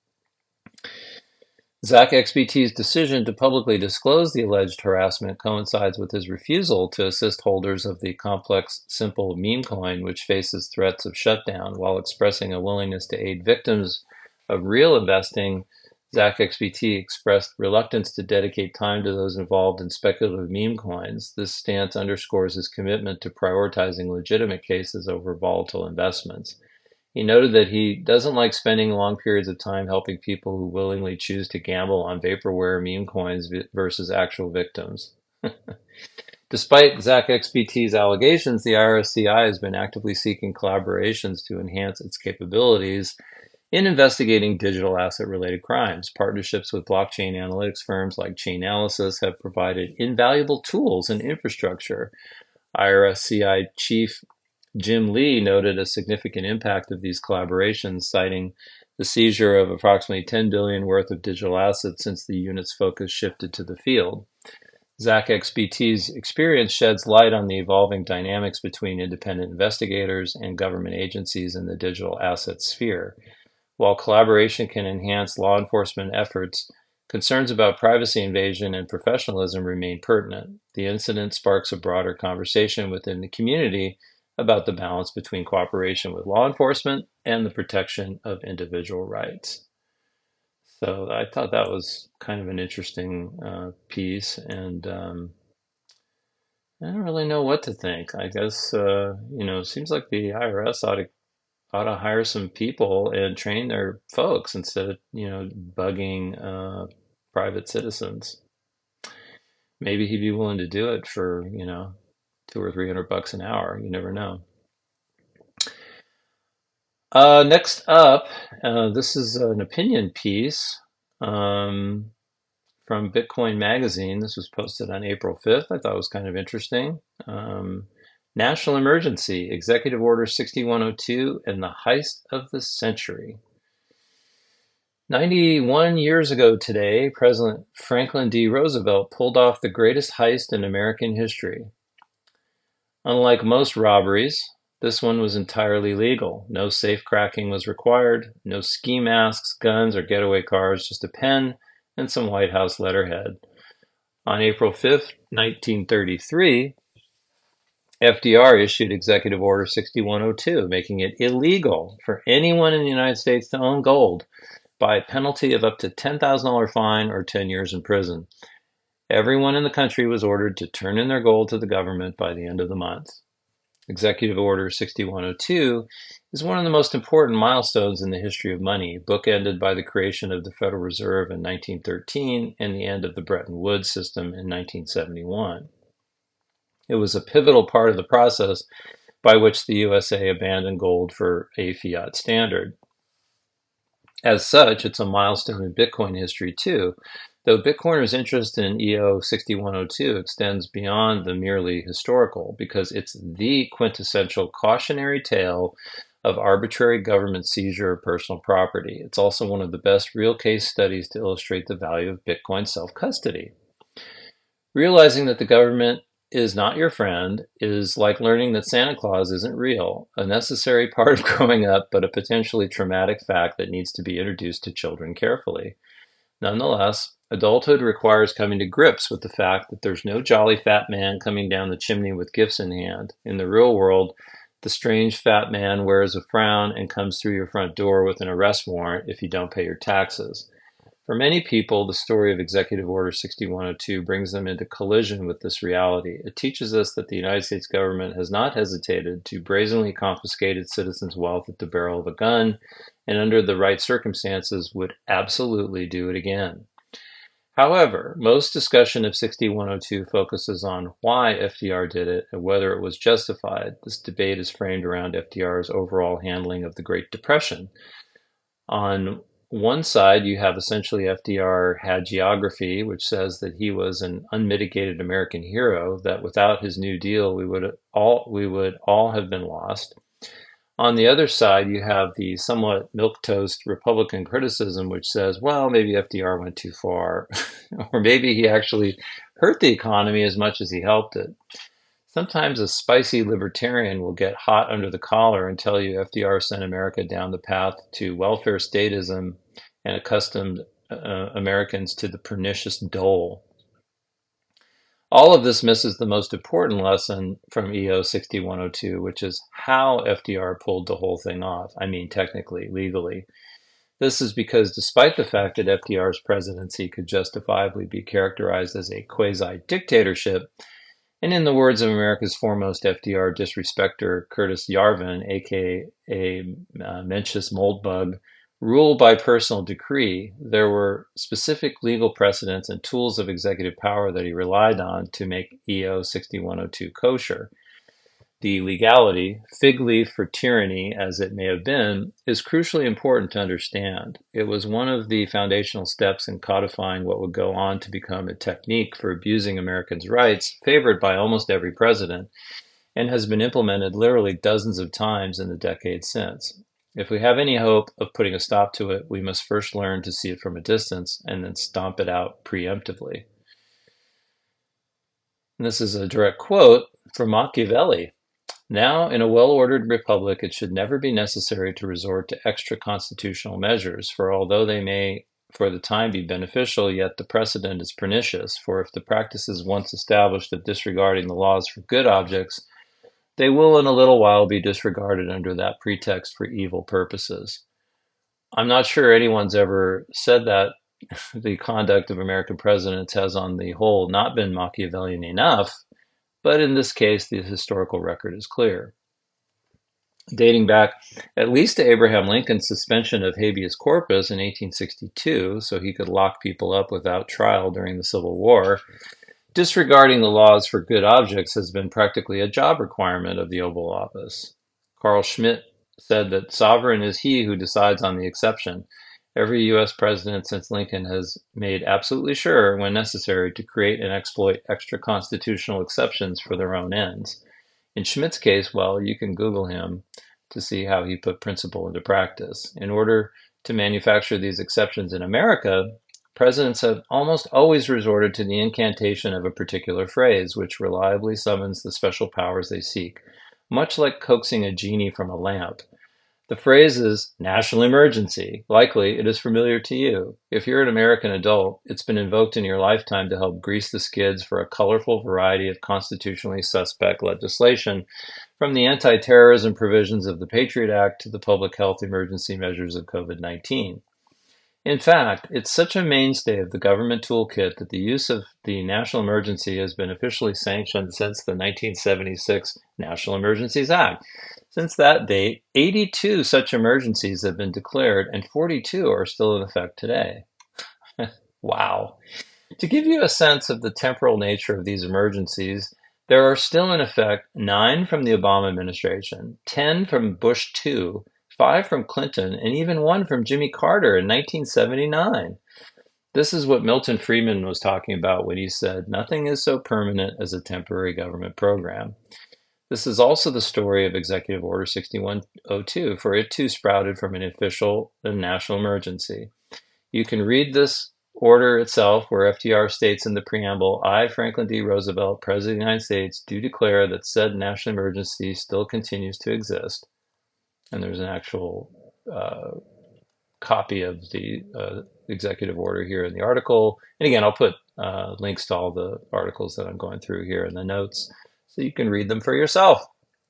[SPEAKER 1] Zach XBT's decision to publicly disclose the alleged harassment coincides with his refusal to assist holders of the complex Simple meme coin, which faces threats of shutdown. While expressing a willingness to aid victims of real investing, Zach XBT expressed reluctance to dedicate time to those involved in speculative meme coins. This stance underscores his commitment to prioritizing legitimate cases over volatile investments. He noted that he doesn't like spending long periods of time helping people who willingly choose to gamble on vaporware meme coins versus actual victims. Despite Zach XBT's allegations, the IRSCI has been actively seeking collaborations to enhance its capabilities in investigating digital asset-related crimes. Partnerships with blockchain analytics firms like Chainalysis have provided invaluable tools and infrastructure. IRSCI Chief Jim Lee noted a significant impact of these collaborations, citing the seizure of approximately $10 billion worth of digital assets since the unit's focus shifted to the field. Zach XBT's experience sheds light on the evolving dynamics between independent investigators and government agencies in the digital asset sphere. While collaboration can enhance law enforcement efforts, concerns about privacy invasion and professionalism remain pertinent. The incident sparks a broader conversation within the community about the balance between cooperation with law enforcement and the protection of individual rights. So I thought that was kind of an interesting piece, and I don't really know what to think. I guess, it seems like the IRS ought to hire some people and train their folks instead of, bugging private citizens. Maybe he'd be willing to do it for, $200 or $300 an hour. You never know. Next up, this is an opinion piece from Bitcoin Magazine. This was posted on April 5th. I thought it was kind of interesting. National Emergency, Executive Order 6102, and the Heist of the Century. 91 years ago today, President Franklin D. Roosevelt pulled off the greatest heist in American history. Unlike most robberies, this one was entirely legal. No safe cracking was required, no ski masks, guns, or getaway cars, just a pen and some White House letterhead. On April 5th, 1933, FDR issued Executive Order 6102, making it illegal for anyone in the United States to own gold by a penalty of up to $10,000 fine or 10 years in prison. Everyone in the country was ordered to turn in their gold to the government by the end of the month. Executive Order 6102 is one of the most important milestones in the history of money, bookended by the creation of the Federal Reserve in 1913 and the end of the Bretton Woods system in 1971. It was a pivotal part of the process by which the USA abandoned gold for a fiat standard. As such, it's a milestone in Bitcoin history too, though Bitcoiners' interest in EO 6102 extends beyond the merely historical, because it's the quintessential cautionary tale of arbitrary government seizure of personal property. It's also one of the best real case studies to illustrate the value of Bitcoin self-custody. Realizing that the government is not your friend is like learning that Santa Claus isn't real, a necessary part of growing up, but a potentially traumatic fact that needs to be introduced to children carefully. Nonetheless, adulthood requires coming to grips with the fact that there's no jolly fat man coming down the chimney with gifts in hand. In the real world, the strange fat man wears a frown and comes through your front door with an arrest warrant if you don't pay your taxes. For many people, the story of Executive Order 6102 brings them into collision with this reality. It teaches us that the United States government has not hesitated to brazenly confiscate its citizens' wealth at the barrel of a gun, and under the right circumstances would absolutely do it again. However, most discussion of 6102 focuses on why FDR did it and whether it was justified. This debate is framed around FDR's overall handling of the Great Depression. On one side, you have essentially FDR hagiography, which says that he was an unmitigated American hero, that without his New Deal, we would all have been lost. On the other side, you have the somewhat milquetoast Republican criticism, which says, well, maybe FDR went too far, or maybe he actually hurt the economy as much as he helped it. Sometimes a spicy libertarian will get hot under the collar and tell you FDR sent America down the path to welfare statism and accustomed Americans to the pernicious dole. All of this misses the most important lesson from EO 6102, which is how FDR pulled the whole thing off. I mean, technically, legally. This is because despite the fact that FDR's presidency could justifiably be characterized as a quasi-dictatorship, and in the words of America's foremost FDR disrespecter, Curtis Yarvin, aka Mencius Moldbug, rule by personal decree, there were specific legal precedents and tools of executive power that he relied on to make EO 6102 kosher. The legality, fig leaf for tyranny as it may have been, is crucially important to understand. It was one of the foundational steps in codifying what would go on to become a technique for abusing Americans' rights, favored by almost every president, and has been implemented literally dozens of times in the decades since. If we have any hope of putting a stop to it, we must first learn to see it from a distance and then stomp it out preemptively. And this is a direct quote from Machiavelli. Now, in a well-ordered republic, it should never be necessary to resort to extra-constitutional measures, for although they may for the time be beneficial, yet the precedent is pernicious, for if the practices once established of disregarding the laws for good objects, they will in a little while be disregarded under that pretext for evil purposes. I'm not sure anyone's ever said that the conduct of American presidents has on the whole not been Machiavellian enough, but in this case, the historical record is clear. Dating back at least to Abraham Lincoln's suspension of habeas corpus in 1862, so he could lock people up without trial during the Civil War, disregarding the laws for good objects has been practically a job requirement of the Oval Office. Carl Schmitt said that sovereign is he who decides on the exception. Every U.S. president since Lincoln has made absolutely sure, when necessary, to create and exploit extra-constitutional exceptions for their own ends. In Schmitt's case, well, you can Google him to see how he put principle into practice. In order to manufacture these exceptions in America, presidents have almost always resorted to the incantation of a particular phrase, which reliably summons the special powers they seek, much like coaxing a genie from a lamp. The phrase is national emergency. Likely, it is familiar to you. If you're an American adult, it's been invoked in your lifetime to help grease the skids for a colorful variety of constitutionally suspect legislation, from the anti-terrorism provisions of the Patriot Act to the public health emergency measures of COVID-19. In fact, it's such a mainstay of the government toolkit that the use of the national emergency has been officially sanctioned since the 1976 National Emergencies Act. Since that date, 82 such emergencies have been declared and 42 are still in effect today. Wow. To give you a sense of the temporal nature of these emergencies, there are still in effect 9 from the Obama administration, 10 from Bush 2, 5 from Clinton, and even 1 from Jimmy Carter in 1979. This is what Milton Friedman was talking about when he said, "Nothing is so permanent as a temporary government program." This is also the story of Executive Order 6102, for it too sprouted from an official and national emergency. You can read this order itself, where FDR states in the preamble, "I, Franklin D. Roosevelt, President of the United States, do declare that said national emergency still continues to exist." And there's an actual copy of the executive order here in the article. And again, I'll put links to all the articles that I'm going through here in the notes so you can read them for yourself.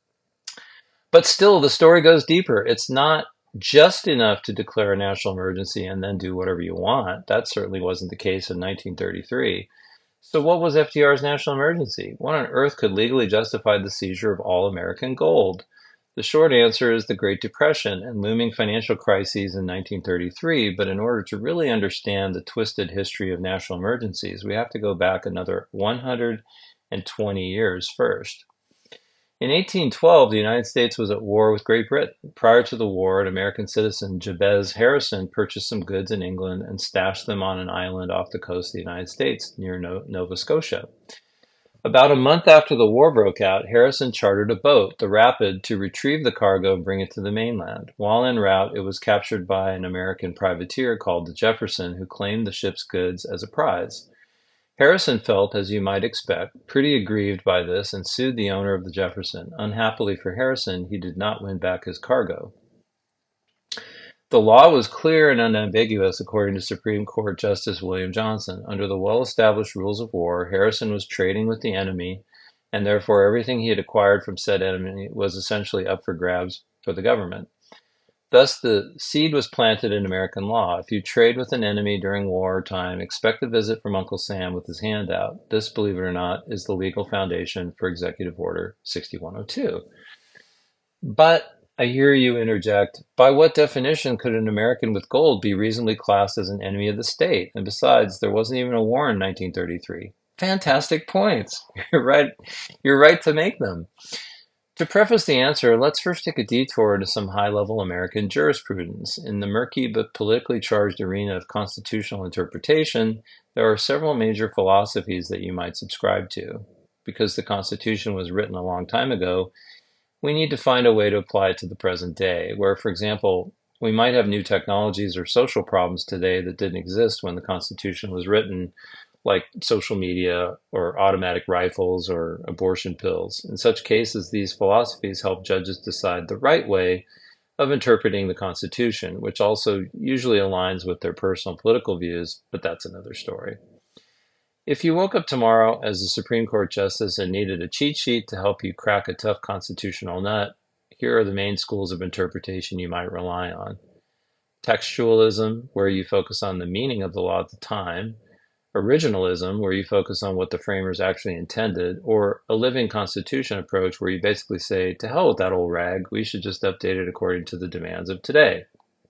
[SPEAKER 1] But still, the story goes deeper. It's not just enough to declare a national emergency and then do whatever you want. That certainly wasn't the case in 1933. So what was FDR's national emergency? What on earth could legally justify the seizure of all American gold? The short answer is the Great Depression and looming financial crises in 1933, but in order to really understand the twisted history of national emergencies, we have to go back another 120 years first. In 1812, the United States was at war with Great Britain. Prior to the war, an American citizen, Jabez Harrison, purchased some goods in England and stashed them on an island off the coast of the United States near Nova Scotia. About a month after the war broke out, Harrison chartered a boat, the Rapid, to retrieve the cargo and bring it to the mainland. While en route, it was captured by an American privateer called the Jefferson, who claimed the ship's goods as a prize. Harrison felt, as you might expect, pretty aggrieved by this and sued the owner of the Jefferson. Unhappily for Harrison, he did not win back his cargo. The law was clear and unambiguous, according to Supreme Court Justice William Johnson. Under the well-established rules of war, Harrison was trading with the enemy, and therefore everything he had acquired from said enemy was essentially up for grabs for the government. Thus, the seed was planted in American law. If you trade with an enemy during wartime, expect a visit from Uncle Sam with his hand out. This, believe it or not, is the legal foundation for Executive Order 6102. But I hear you interject, by what definition could an American with gold be reasonably classed as an enemy of the state? And besides, there wasn't even a war in 1933. Fantastic points. You're right. You're right to make them. To preface the answer, let's first take a detour to some high-level American jurisprudence. In the murky but politically charged arena of constitutional interpretation, there are several major philosophies that you might subscribe to. Because the Constitution was written a long time ago, we need to find a way to apply it to the present day, where, for example, we might have new technologies or social problems today that didn't exist when the Constitution was written, like social media or automatic rifles or abortion pills. In such cases, these philosophies help judges decide the right way of interpreting the Constitution, which also usually aligns with their personal political views, but that's another story. If you woke up tomorrow as a Supreme Court justice and needed a cheat sheet to help you crack a tough constitutional nut, here are the main schools of interpretation you might rely on. Textualism, where you focus on the meaning of the law at the time. Originalism, where you focus on what the framers actually intended. Or a living constitution approach, where you basically say, to hell with that old rag, we should just update it according to the demands of today.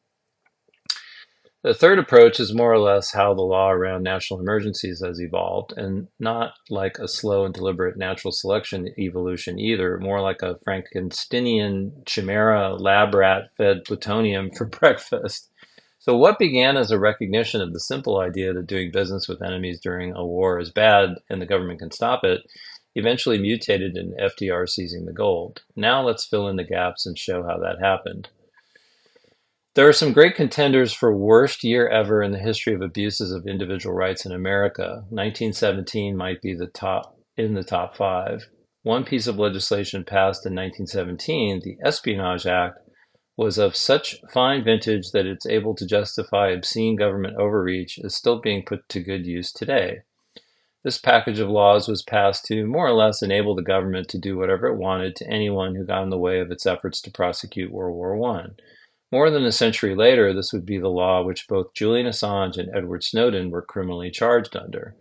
[SPEAKER 1] The third approach is more or less how the law around national emergencies has evolved, and not like a slow and deliberate natural selection evolution either, more like a Frankensteinian chimera lab rat fed plutonium for breakfast. So what began as a recognition of the simple idea that doing business with enemies during a war is bad and the government can stop it, eventually mutated in FDR seizing the gold. Now let's fill in the gaps and show how that happened. There are some great contenders for worst year ever in the history of abuses of individual rights in America. 1917 might be the top 5. One piece of legislation passed in 1917, the Espionage Act, was of such fine vintage that it's able to justify obscene government overreach, is still being put to good use today. This package of laws was passed to more or less enable the government to do whatever it wanted to anyone who got in the way of its efforts to prosecute World War I. More than a century later, this would be the law which both Julian Assange and Edward Snowden were criminally charged under.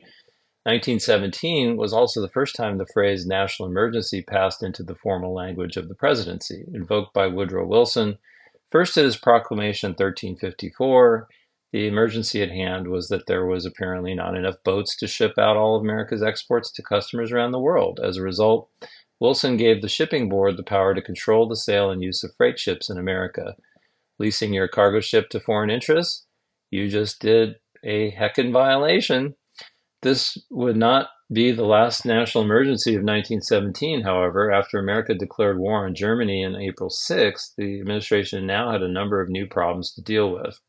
[SPEAKER 1] 1917 was also the first time the phrase national emergency passed into the formal language of the presidency, invoked by Woodrow Wilson, first at his proclamation in 1354. The emergency at hand was that there was apparently not enough boats to ship out all of America's exports to customers around the world. As a result, Wilson gave the shipping board the power to control the sale and use of freight ships in America. Leasing your cargo ship to foreign interests? You just did a heckin' violation. This would not be the last national emergency of 1917, however. After America declared war on Germany on April 6th, the administration now had a number of new problems to deal with.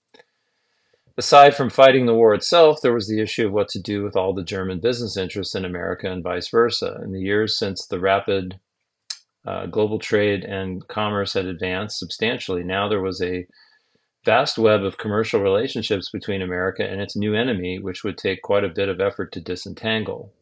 [SPEAKER 1] Aside from fighting the war itself, there was the issue of what to do with all the German business interests in America and vice versa. In the years since the rapid global trade and commerce had advanced substantially, now there was a vast web of commercial relationships between America and its new enemy, which would take quite a bit of effort to disentangle.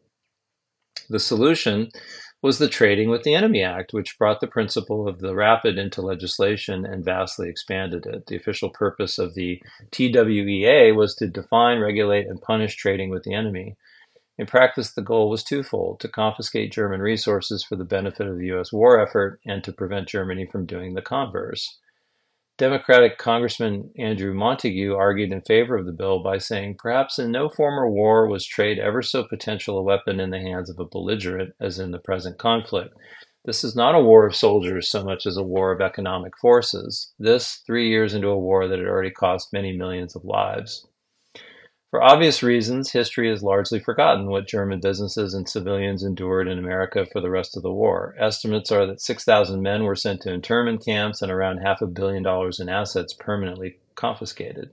[SPEAKER 1] The solution was the Trading with the Enemy Act, which brought the principle of the rapid into legislation and vastly expanded it. The official purpose of the TWEA was to define, regulate, and punish trading with the enemy. In practice, the goal was twofold: to confiscate German resources for the benefit of the U.S. war effort and to prevent Germany from doing the converse. Democratic Congressman Andrew Montague argued in favor of the bill by saying, "Perhaps in no former war was trade ever so potential a weapon in the hands of a belligerent as in the present conflict. This is not a war of soldiers so much as a war of economic forces. This 3 years into a war that had already cost many millions of lives." For obvious reasons, history has largely forgotten what German businesses and civilians endured in America for the rest of the war. Estimates are that 6,000 men were sent to internment camps and around $500 million in assets permanently confiscated.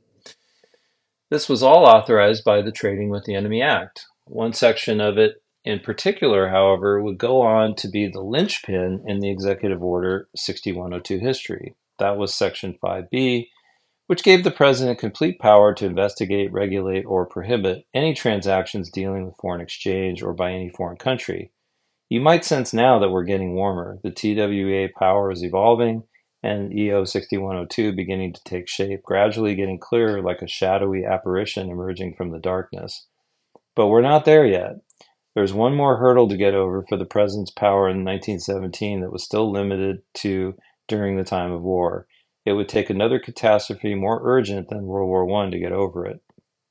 [SPEAKER 1] This was all authorized by the Trading with the Enemy Act. One section of it in particular, however, would go on to be the linchpin in the Executive Order 6102 history. That was Section 5B, which gave the president complete power to investigate, regulate, or prohibit any transactions dealing with foreign exchange or by any foreign country. You might sense now that we're getting warmer. The TWA power is evolving, and EO 6102 beginning to take shape, gradually getting clearer like a shadowy apparition emerging from the darkness. But we're not there yet. There's one more hurdle to get over for the president's power in 1917 that was still limited to during the time of war. It would take another catastrophe more urgent than World War I to get over it.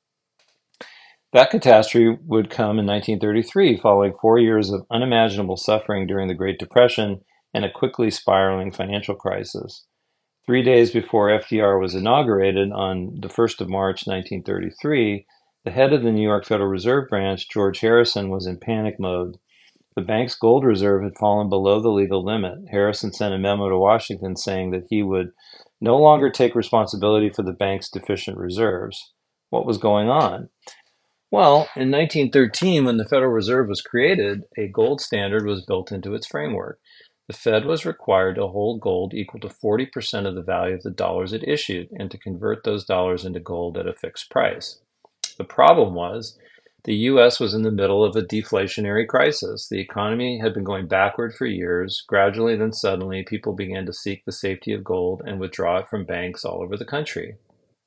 [SPEAKER 1] That catastrophe would come in 1933, following 4 years of unimaginable suffering during the Great Depression and a quickly spiraling financial crisis. 3 days before FDR was inaugurated on the 1st of March 1933, the head of the New York Federal Reserve Branch, George Harrison, was in panic mode. The bank's gold reserve had fallen below the legal limit. Harrison sent a memo to Washington saying that he would no longer take responsibility for the bank's deficient reserves. What was going on? Well, in 1913, when the Federal Reserve was created, a gold standard was built into its framework. The Fed was required to hold gold equal to 40% of the value of the dollars it issued and to convert those dollars into gold at a fixed price. The problem was the U.S. was in the middle of a deflationary crisis. The economy had been going backward for years. Gradually, then suddenly, people began to seek the safety of gold and withdraw it from banks all over the country.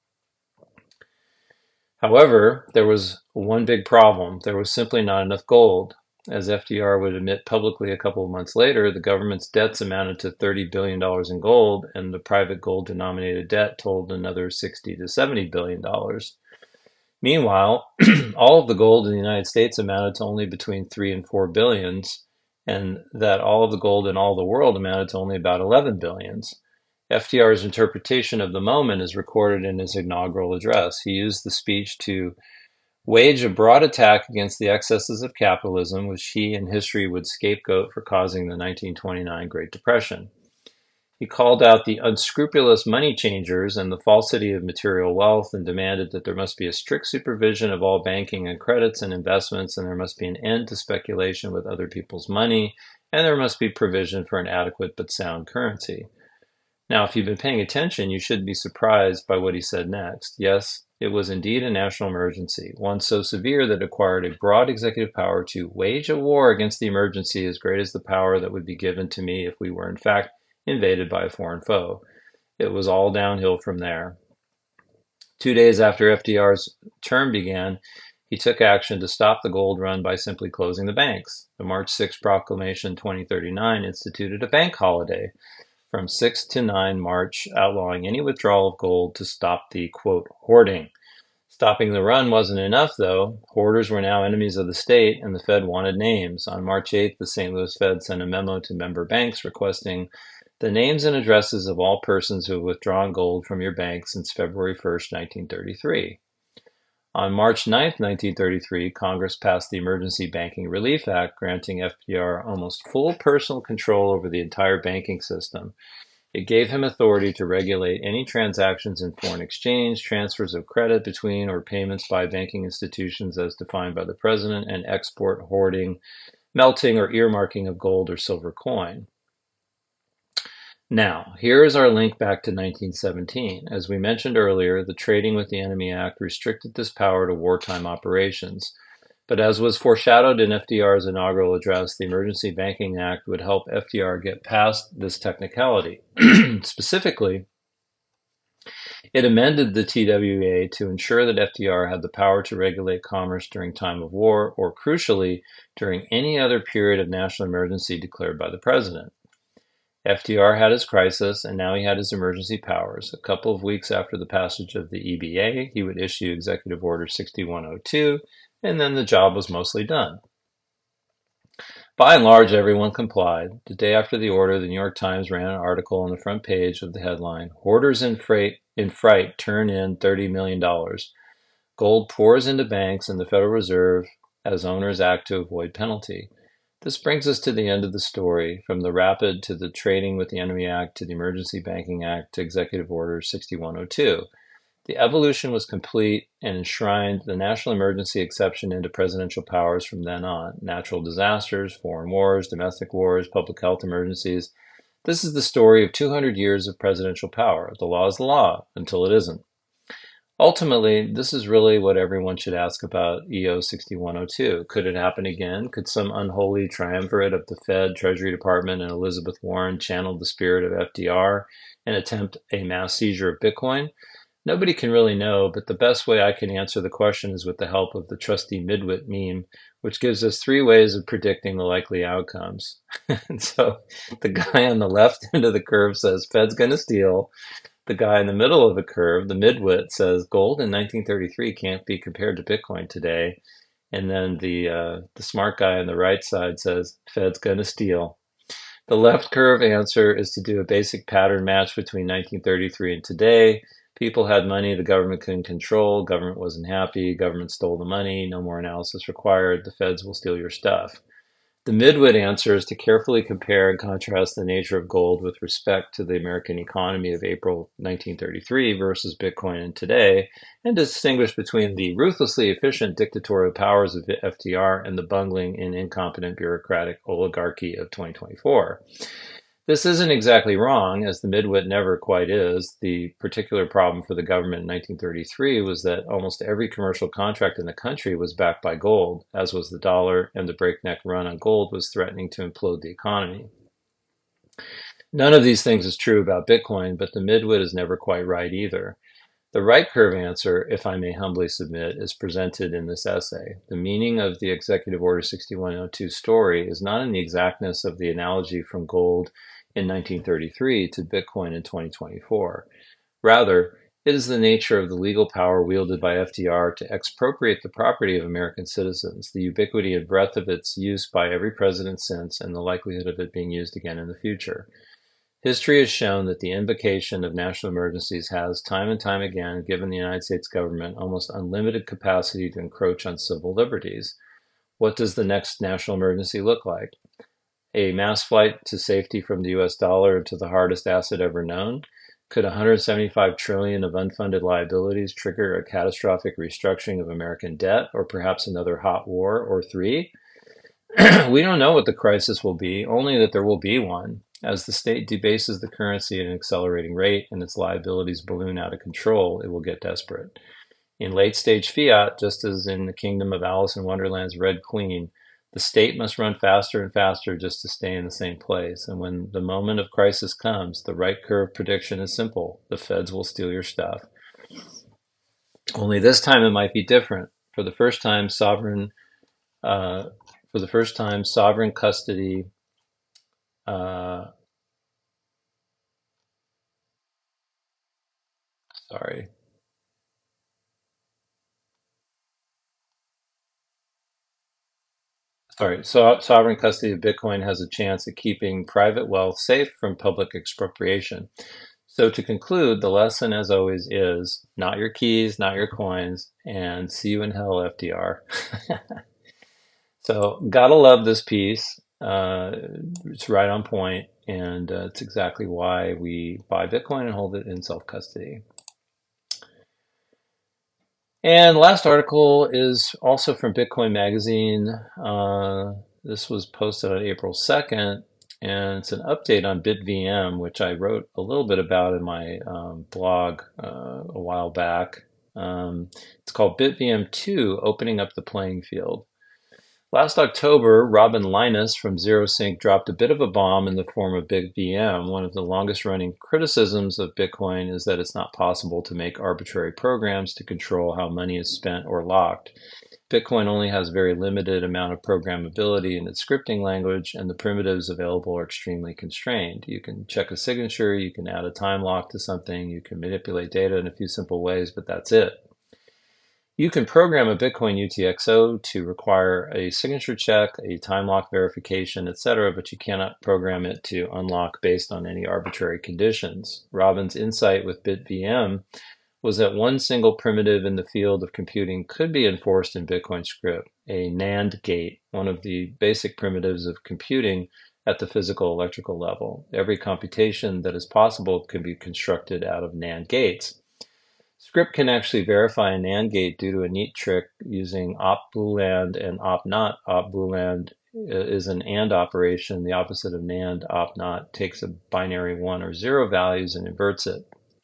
[SPEAKER 1] However, there was one big problem. There was simply not enough gold. As FDR would admit publicly a couple of months later, the government's debts amounted to $30 billion in gold, and the private gold-denominated debt totaled another $60 to $70 billion. Meanwhile, all of the gold in the United States amounted to only between 3 and 4 billions, and that all of the gold in all the world amounted to only about 11 billions. FDR's interpretation of the moment is recorded in his inaugural address. He used the speech to wage a broad attack against the excesses of capitalism, which he in history would scapegoat for causing the 1929 Great Depression. He called out the unscrupulous money changers and the falsity of material wealth and demanded that there must be a strict supervision of all banking and credits and investments, and there must be an end to speculation with other people's money, and there must be provision for an adequate but sound currency. Now, if you've been paying attention, you shouldn't be surprised by what he said next. Yes, it was indeed a national emergency, one so severe that it acquired a broad executive power to wage a war against the emergency as great as the power that would be given to me if we were in fact invaded by a foreign foe. It was all downhill from there. 2 days after FDR's term began, he took action to stop the gold run by simply closing the banks. The March 6 Proclamation 2039 instituted a bank holiday from 6 to 9 March, outlawing any withdrawal of gold to stop the, quote, hoarding. Stopping the run wasn't enough, though. Hoarders were now enemies of the state, and the Fed wanted names. On March 8th, the St. Louis Fed sent a memo to member banks requesting the names and addresses of all persons who have withdrawn gold from your bank since February 1st, 1933. On March 9th, 1933, Congress passed the Emergency Banking Relief Act, granting FDR almost full personal control over the entire banking system. It gave him authority to regulate any transactions in foreign exchange, transfers of credit between or payments by banking institutions as defined by the president, and export, hoarding, melting, or earmarking of gold or silver coin. Now, here is our link back to 1917. As we mentioned earlier, the Trading with the Enemy Act restricted this power to wartime operations. But as was foreshadowed in FDR's inaugural address, the Emergency Banking Act would help FDR get past this technicality. Specifically, it amended the TWA to ensure that FDR had the power to regulate commerce during time of war, or crucially, during any other period of national emergency declared by the president. FDR had his crisis, and now he had his emergency powers. A couple of weeks after the passage of the EBA, he would issue Executive Order 6102, and then the job was mostly done. By and large, everyone complied. The day after the order, the New York Times ran an article on the front page with the headline, "Hoarders in Fright Turn in $30 million. Gold pours into banks and the Federal Reserve as owners act to avoid penalty." This brings us to the end of the story, from the rapid to the Trading with the Enemy Act to the Emergency Banking Act to Executive Order 6102. The evolution was complete and enshrined the national emergency exception into presidential powers from then on. Natural disasters, foreign wars, domestic wars, public health emergencies. This is the story of 200 years of presidential power. The law is the law until it isn't. Ultimately, this is really what everyone should ask about EO 6102. Could it happen again? Could some unholy triumvirate of the Fed, Treasury Department, and Elizabeth Warren channel the spirit of FDR and attempt a mass seizure of Bitcoin? Nobody can really know, but the best way I can answer the question is with the help of the trusty Midwit meme, which gives us 3 ways of predicting the likely outcomes. And so the guy on the left end of the curve says Fed's going to steal. The guy in the middle of the curve, the midwit, says gold in 1933 can't be compared to Bitcoin today. And then the smart guy on the right side says Fed's going to steal. The left curve answer is to do a basic pattern match between 1933 and today. People had money the government couldn't control. Government wasn't happy. Government stole the money. No more analysis required. The feds will steal your stuff. The midwit answer is to carefully compare and contrast the nature of gold with respect to the American economy of April 1933 versus Bitcoin and today, and distinguish between the ruthlessly efficient dictatorial powers of FDR and the bungling and incompetent bureaucratic oligarchy of 2024. This isn't exactly wrong, as the midwit never quite is. The particular problem for the government in 1933 was that almost every commercial contract in the country was backed by gold, as was the dollar, and the breakneck run on gold was threatening to implode the economy. None of these things is true about Bitcoin, but the midwit is never quite right either. The right curve answer, if I may humbly submit, is presented in this essay. The meaning of the Executive Order 6102 story is not in the exactness of the analogy from gold in 1933 to Bitcoin in 2024. Rather, it is the nature of the legal power wielded by FDR to expropriate the property of American citizens, the ubiquity and breadth of its use by every president since, and the likelihood of it being used again in the future. History has shown that the invocation of national emergencies has, time and time again, given the United States government almost unlimited capacity to encroach on civil liberties. What does the next national emergency look like? A mass flight to safety from the US dollar into the hardest asset ever known? Could 175 trillion of unfunded liabilities trigger a catastrophic restructuring of American debt, or perhaps another hot war or 3? We don't know what the crisis will be, only that there will be one. As the state debases the currency at an accelerating rate and its liabilities balloon out of control, it will get desperate. In late-stage fiat, just as in the kingdom of Alice in Wonderland's Red Queen, The state must run faster and faster just to stay in the same place. And when the moment of crisis comes, the right curve prediction is simple. The feds will steal your stuff. Only this time it might be different. For the first time, uh, sovereign custody. Uh, sorry. Sorry, so sovereign custody of Bitcoin has a chance at keeping private wealth safe from public expropriation. So to conclude, the lesson as always is not your keys, not your coins, and see you in hell, FDR. So gotta love this piece. It's right on point, and it's exactly why we buy Bitcoin and hold it in self-custody. And the last article is also from Bitcoin Magazine. This was posted on April 2nd, and it's an update on BitVM, which I wrote a little bit about in my blog a while back. It's called BitVM 2, Opening Up the Playing Field. Last October, Robin Linus from ZeroSync dropped a bit of a bomb in the form of BitVM. One of the longest running criticisms of Bitcoin is that it's not possible to make arbitrary programs to control how money is spent or locked. Bitcoin only has very limited amount of programmability in its scripting language, and the primitives available are extremely constrained. You can check a signature, you can add a time lock to something, you can manipulate data in a few simple ways, but that's it. You can program a Bitcoin UTXO to require a signature check, a time lock verification, etc., but you cannot program it to unlock based on any arbitrary conditions. Robin's insight with BitVM was that one single primitive in the field of computing could be enforced in Bitcoin script, a NAND gate, one of the basic primitives of computing at the physical electrical level. Every computation that is possible can be constructed out of NAND gates. Script can actually verify a NAND gate due to a neat trick using op-booleand and op-not. Op-booleand is an AND operation. The opposite of NAND, op-not, takes a binary 1 or 0 values and inverts it.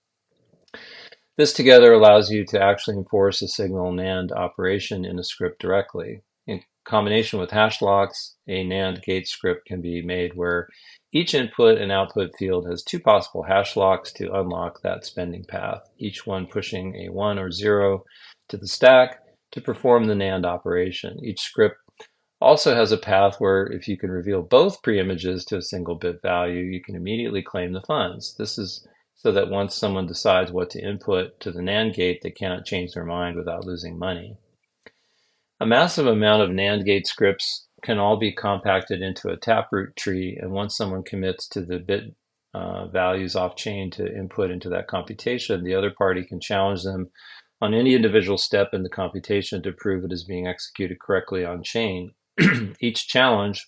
[SPEAKER 1] This together allows you to actually enforce a signal NAND operation in a script directly. In combination with hash locks, a NAND gate script can be made where each input and output field has two possible hash locks to unlock that spending path, each one pushing a 1 or 0 to the stack to perform the NAND operation. Each script also has a path where if you can reveal both preimages to a single bit value, you can immediately claim the funds. This is so that once someone decides what to input to the NAND gate, they cannot change their mind without losing money. A massive amount of NAND gate scripts can all be compacted into a taproot tree, and once someone commits to the bit values off-chain to input into that computation, the other party can challenge them on any individual step in the computation to prove it is being executed correctly on-chain. Each challenge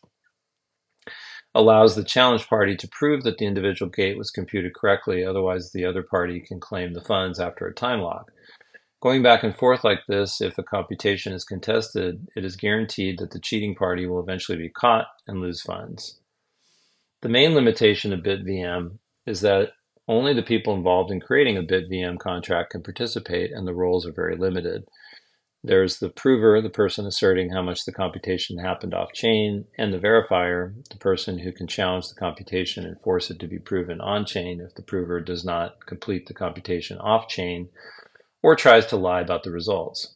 [SPEAKER 1] allows the challenge party to prove that the individual gate was computed correctly, otherwise the other party can claim the funds after a time lock. Going back and forth like this, if a computation is contested, it is guaranteed that the cheating party will eventually be caught and lose funds. The main limitation of BitVM is that only the people involved in creating a BitVM contract can participate, and the roles are very limited. There's the prover, the person asserting how much the computation happened off-chain, and the verifier, the person who can challenge the computation and force it to be proven on-chain if the prover does not complete the computation off-chain or tries to lie about the results.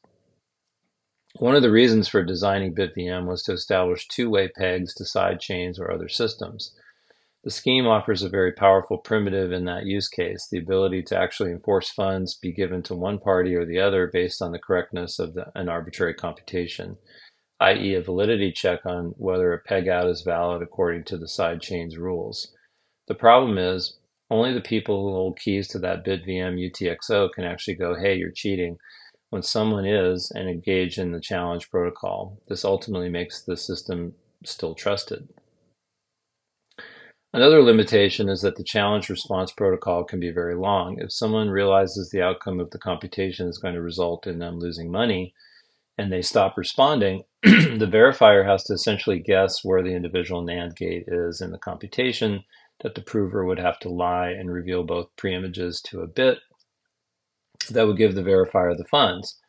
[SPEAKER 1] One of the reasons for designing BitVM was to establish two-way pegs to side chains or other systems. The scheme offers a very powerful primitive in that use case, the ability to actually enforce funds be given to one party or the other based on the correctness of an arbitrary computation, i.e. a validity check on whether a peg out is valid according to the side chain's rules. The problem is, only the people who hold keys to that BitVM UTXO can actually go, hey, you're cheating, when someone is, and engage in the challenge protocol. This ultimately makes the system still trusted. Another limitation is that the challenge response protocol can be very long. If someone realizes the outcome of the computation is going to result in them losing money and they stop responding, the verifier has to essentially guess where the individual NAND gate is in the computation, that the prover would have to lie and reveal both preimages to a bit that would give the verifier the funds.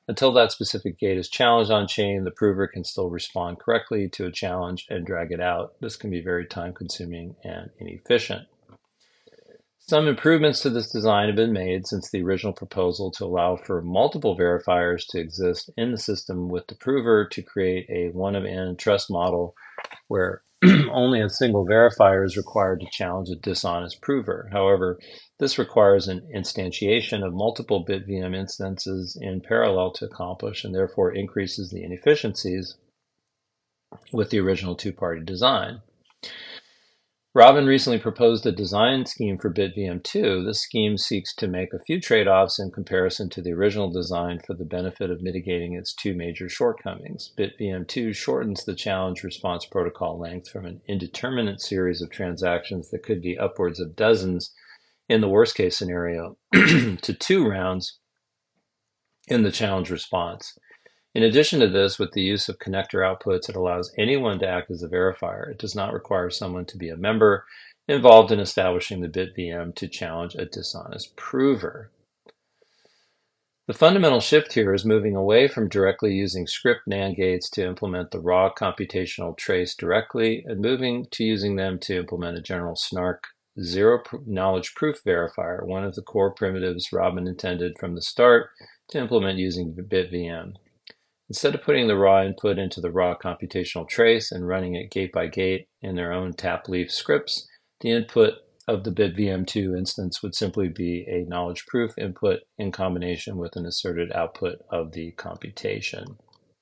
[SPEAKER 1] Until that specific gate is challenged on chain, the prover can still respond correctly to a challenge and drag it out. This can be very time consuming and inefficient. Some improvements to this design have been made since the original proposal to allow for multiple verifiers to exist in the system with the prover to create a one-of-n trust model where only a single verifier is required to challenge a dishonest prover. However, this requires an instantiation of multiple BitVM instances in parallel to accomplish and therefore increases the inefficiencies with the original two-party design. Robin recently proposed a design scheme for BitVM2. This scheme seeks to make a few trade-offs in comparison to the original design for the benefit of mitigating its two major shortcomings. BitVM2 shortens the challenge response protocol length from an indeterminate series of transactions that could be upwards of dozens in the worst case scenario to 2 rounds in the challenge response. In addition to this, with the use of connector outputs, it allows anyone to act as a verifier. It does not require someone to be a member involved in establishing the BitVM to challenge a dishonest prover. The fundamental shift here is moving away from directly using script NAND gates to implement the raw computational trace directly and moving to using them to implement a general SNARK zero knowledge proof verifier, one of the core primitives Robin intended from the start to implement using BitVM. Instead of putting the raw input into the raw computational trace and running it gate by gate in their own tap-leaf scripts, the input of the BitVM2 instance would simply be a knowledge proof input in combination with an asserted output of the computation.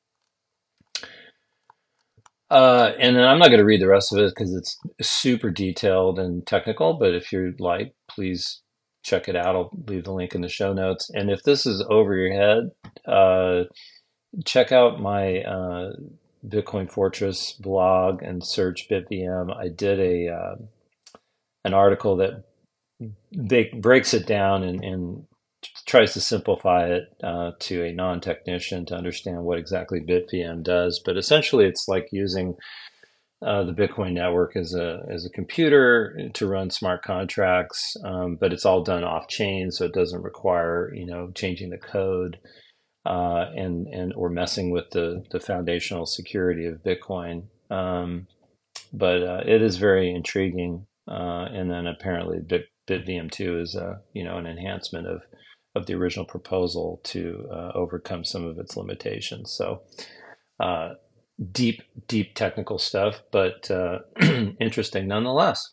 [SPEAKER 1] And then I'm not going to read the rest of it because it's super detailed and technical, but if you'd like, please check it out. I'll leave the link in the show notes. And if this is over your head, check out my Bitcoin Fortress blog and search BitVM. I did an article that breaks it down and tries to simplify it to a non-technician to understand what exactly BitVM does. But essentially, it's like using the Bitcoin network as a computer to run smart contracts, but it's all done off chain, so it doesn't require changing the code. And or messing with the foundational security of Bitcoin. But it is very intriguing. And then apparently BitVM2 is an enhancement of the original proposal to overcome some of its limitations. So deep technical stuff, but interesting nonetheless.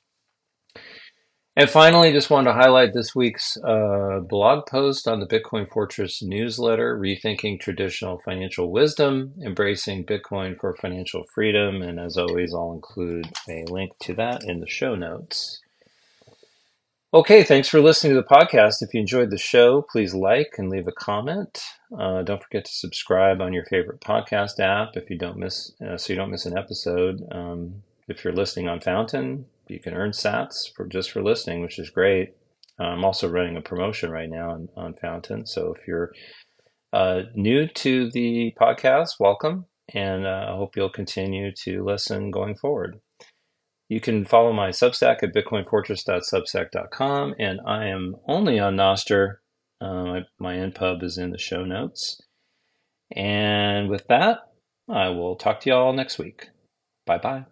[SPEAKER 1] And finally, just wanted to highlight this week's blog post on the Bitcoin Fortress newsletter, Rethinking Traditional Financial Wisdom, Embracing Bitcoin for Financial Freedom. And as always, I'll include a link to that in the show notes. Okay, thanks for listening to the podcast. If you enjoyed the show, please like and leave a comment. Don't forget to subscribe on your favorite podcast app if you don't miss, so you don't miss an episode. If you're listening on Fountain, you can earn sats for listening, which is great. I'm also running a promotion right now on Fountain. So if you're new to the podcast, welcome. And I hope you'll continue to listen going forward. You can follow my Substack at bitcoinfortress.substack.com. And I am only on Nostr. My NPub is in the show notes. And with that, I will talk to you all next week. Bye-bye.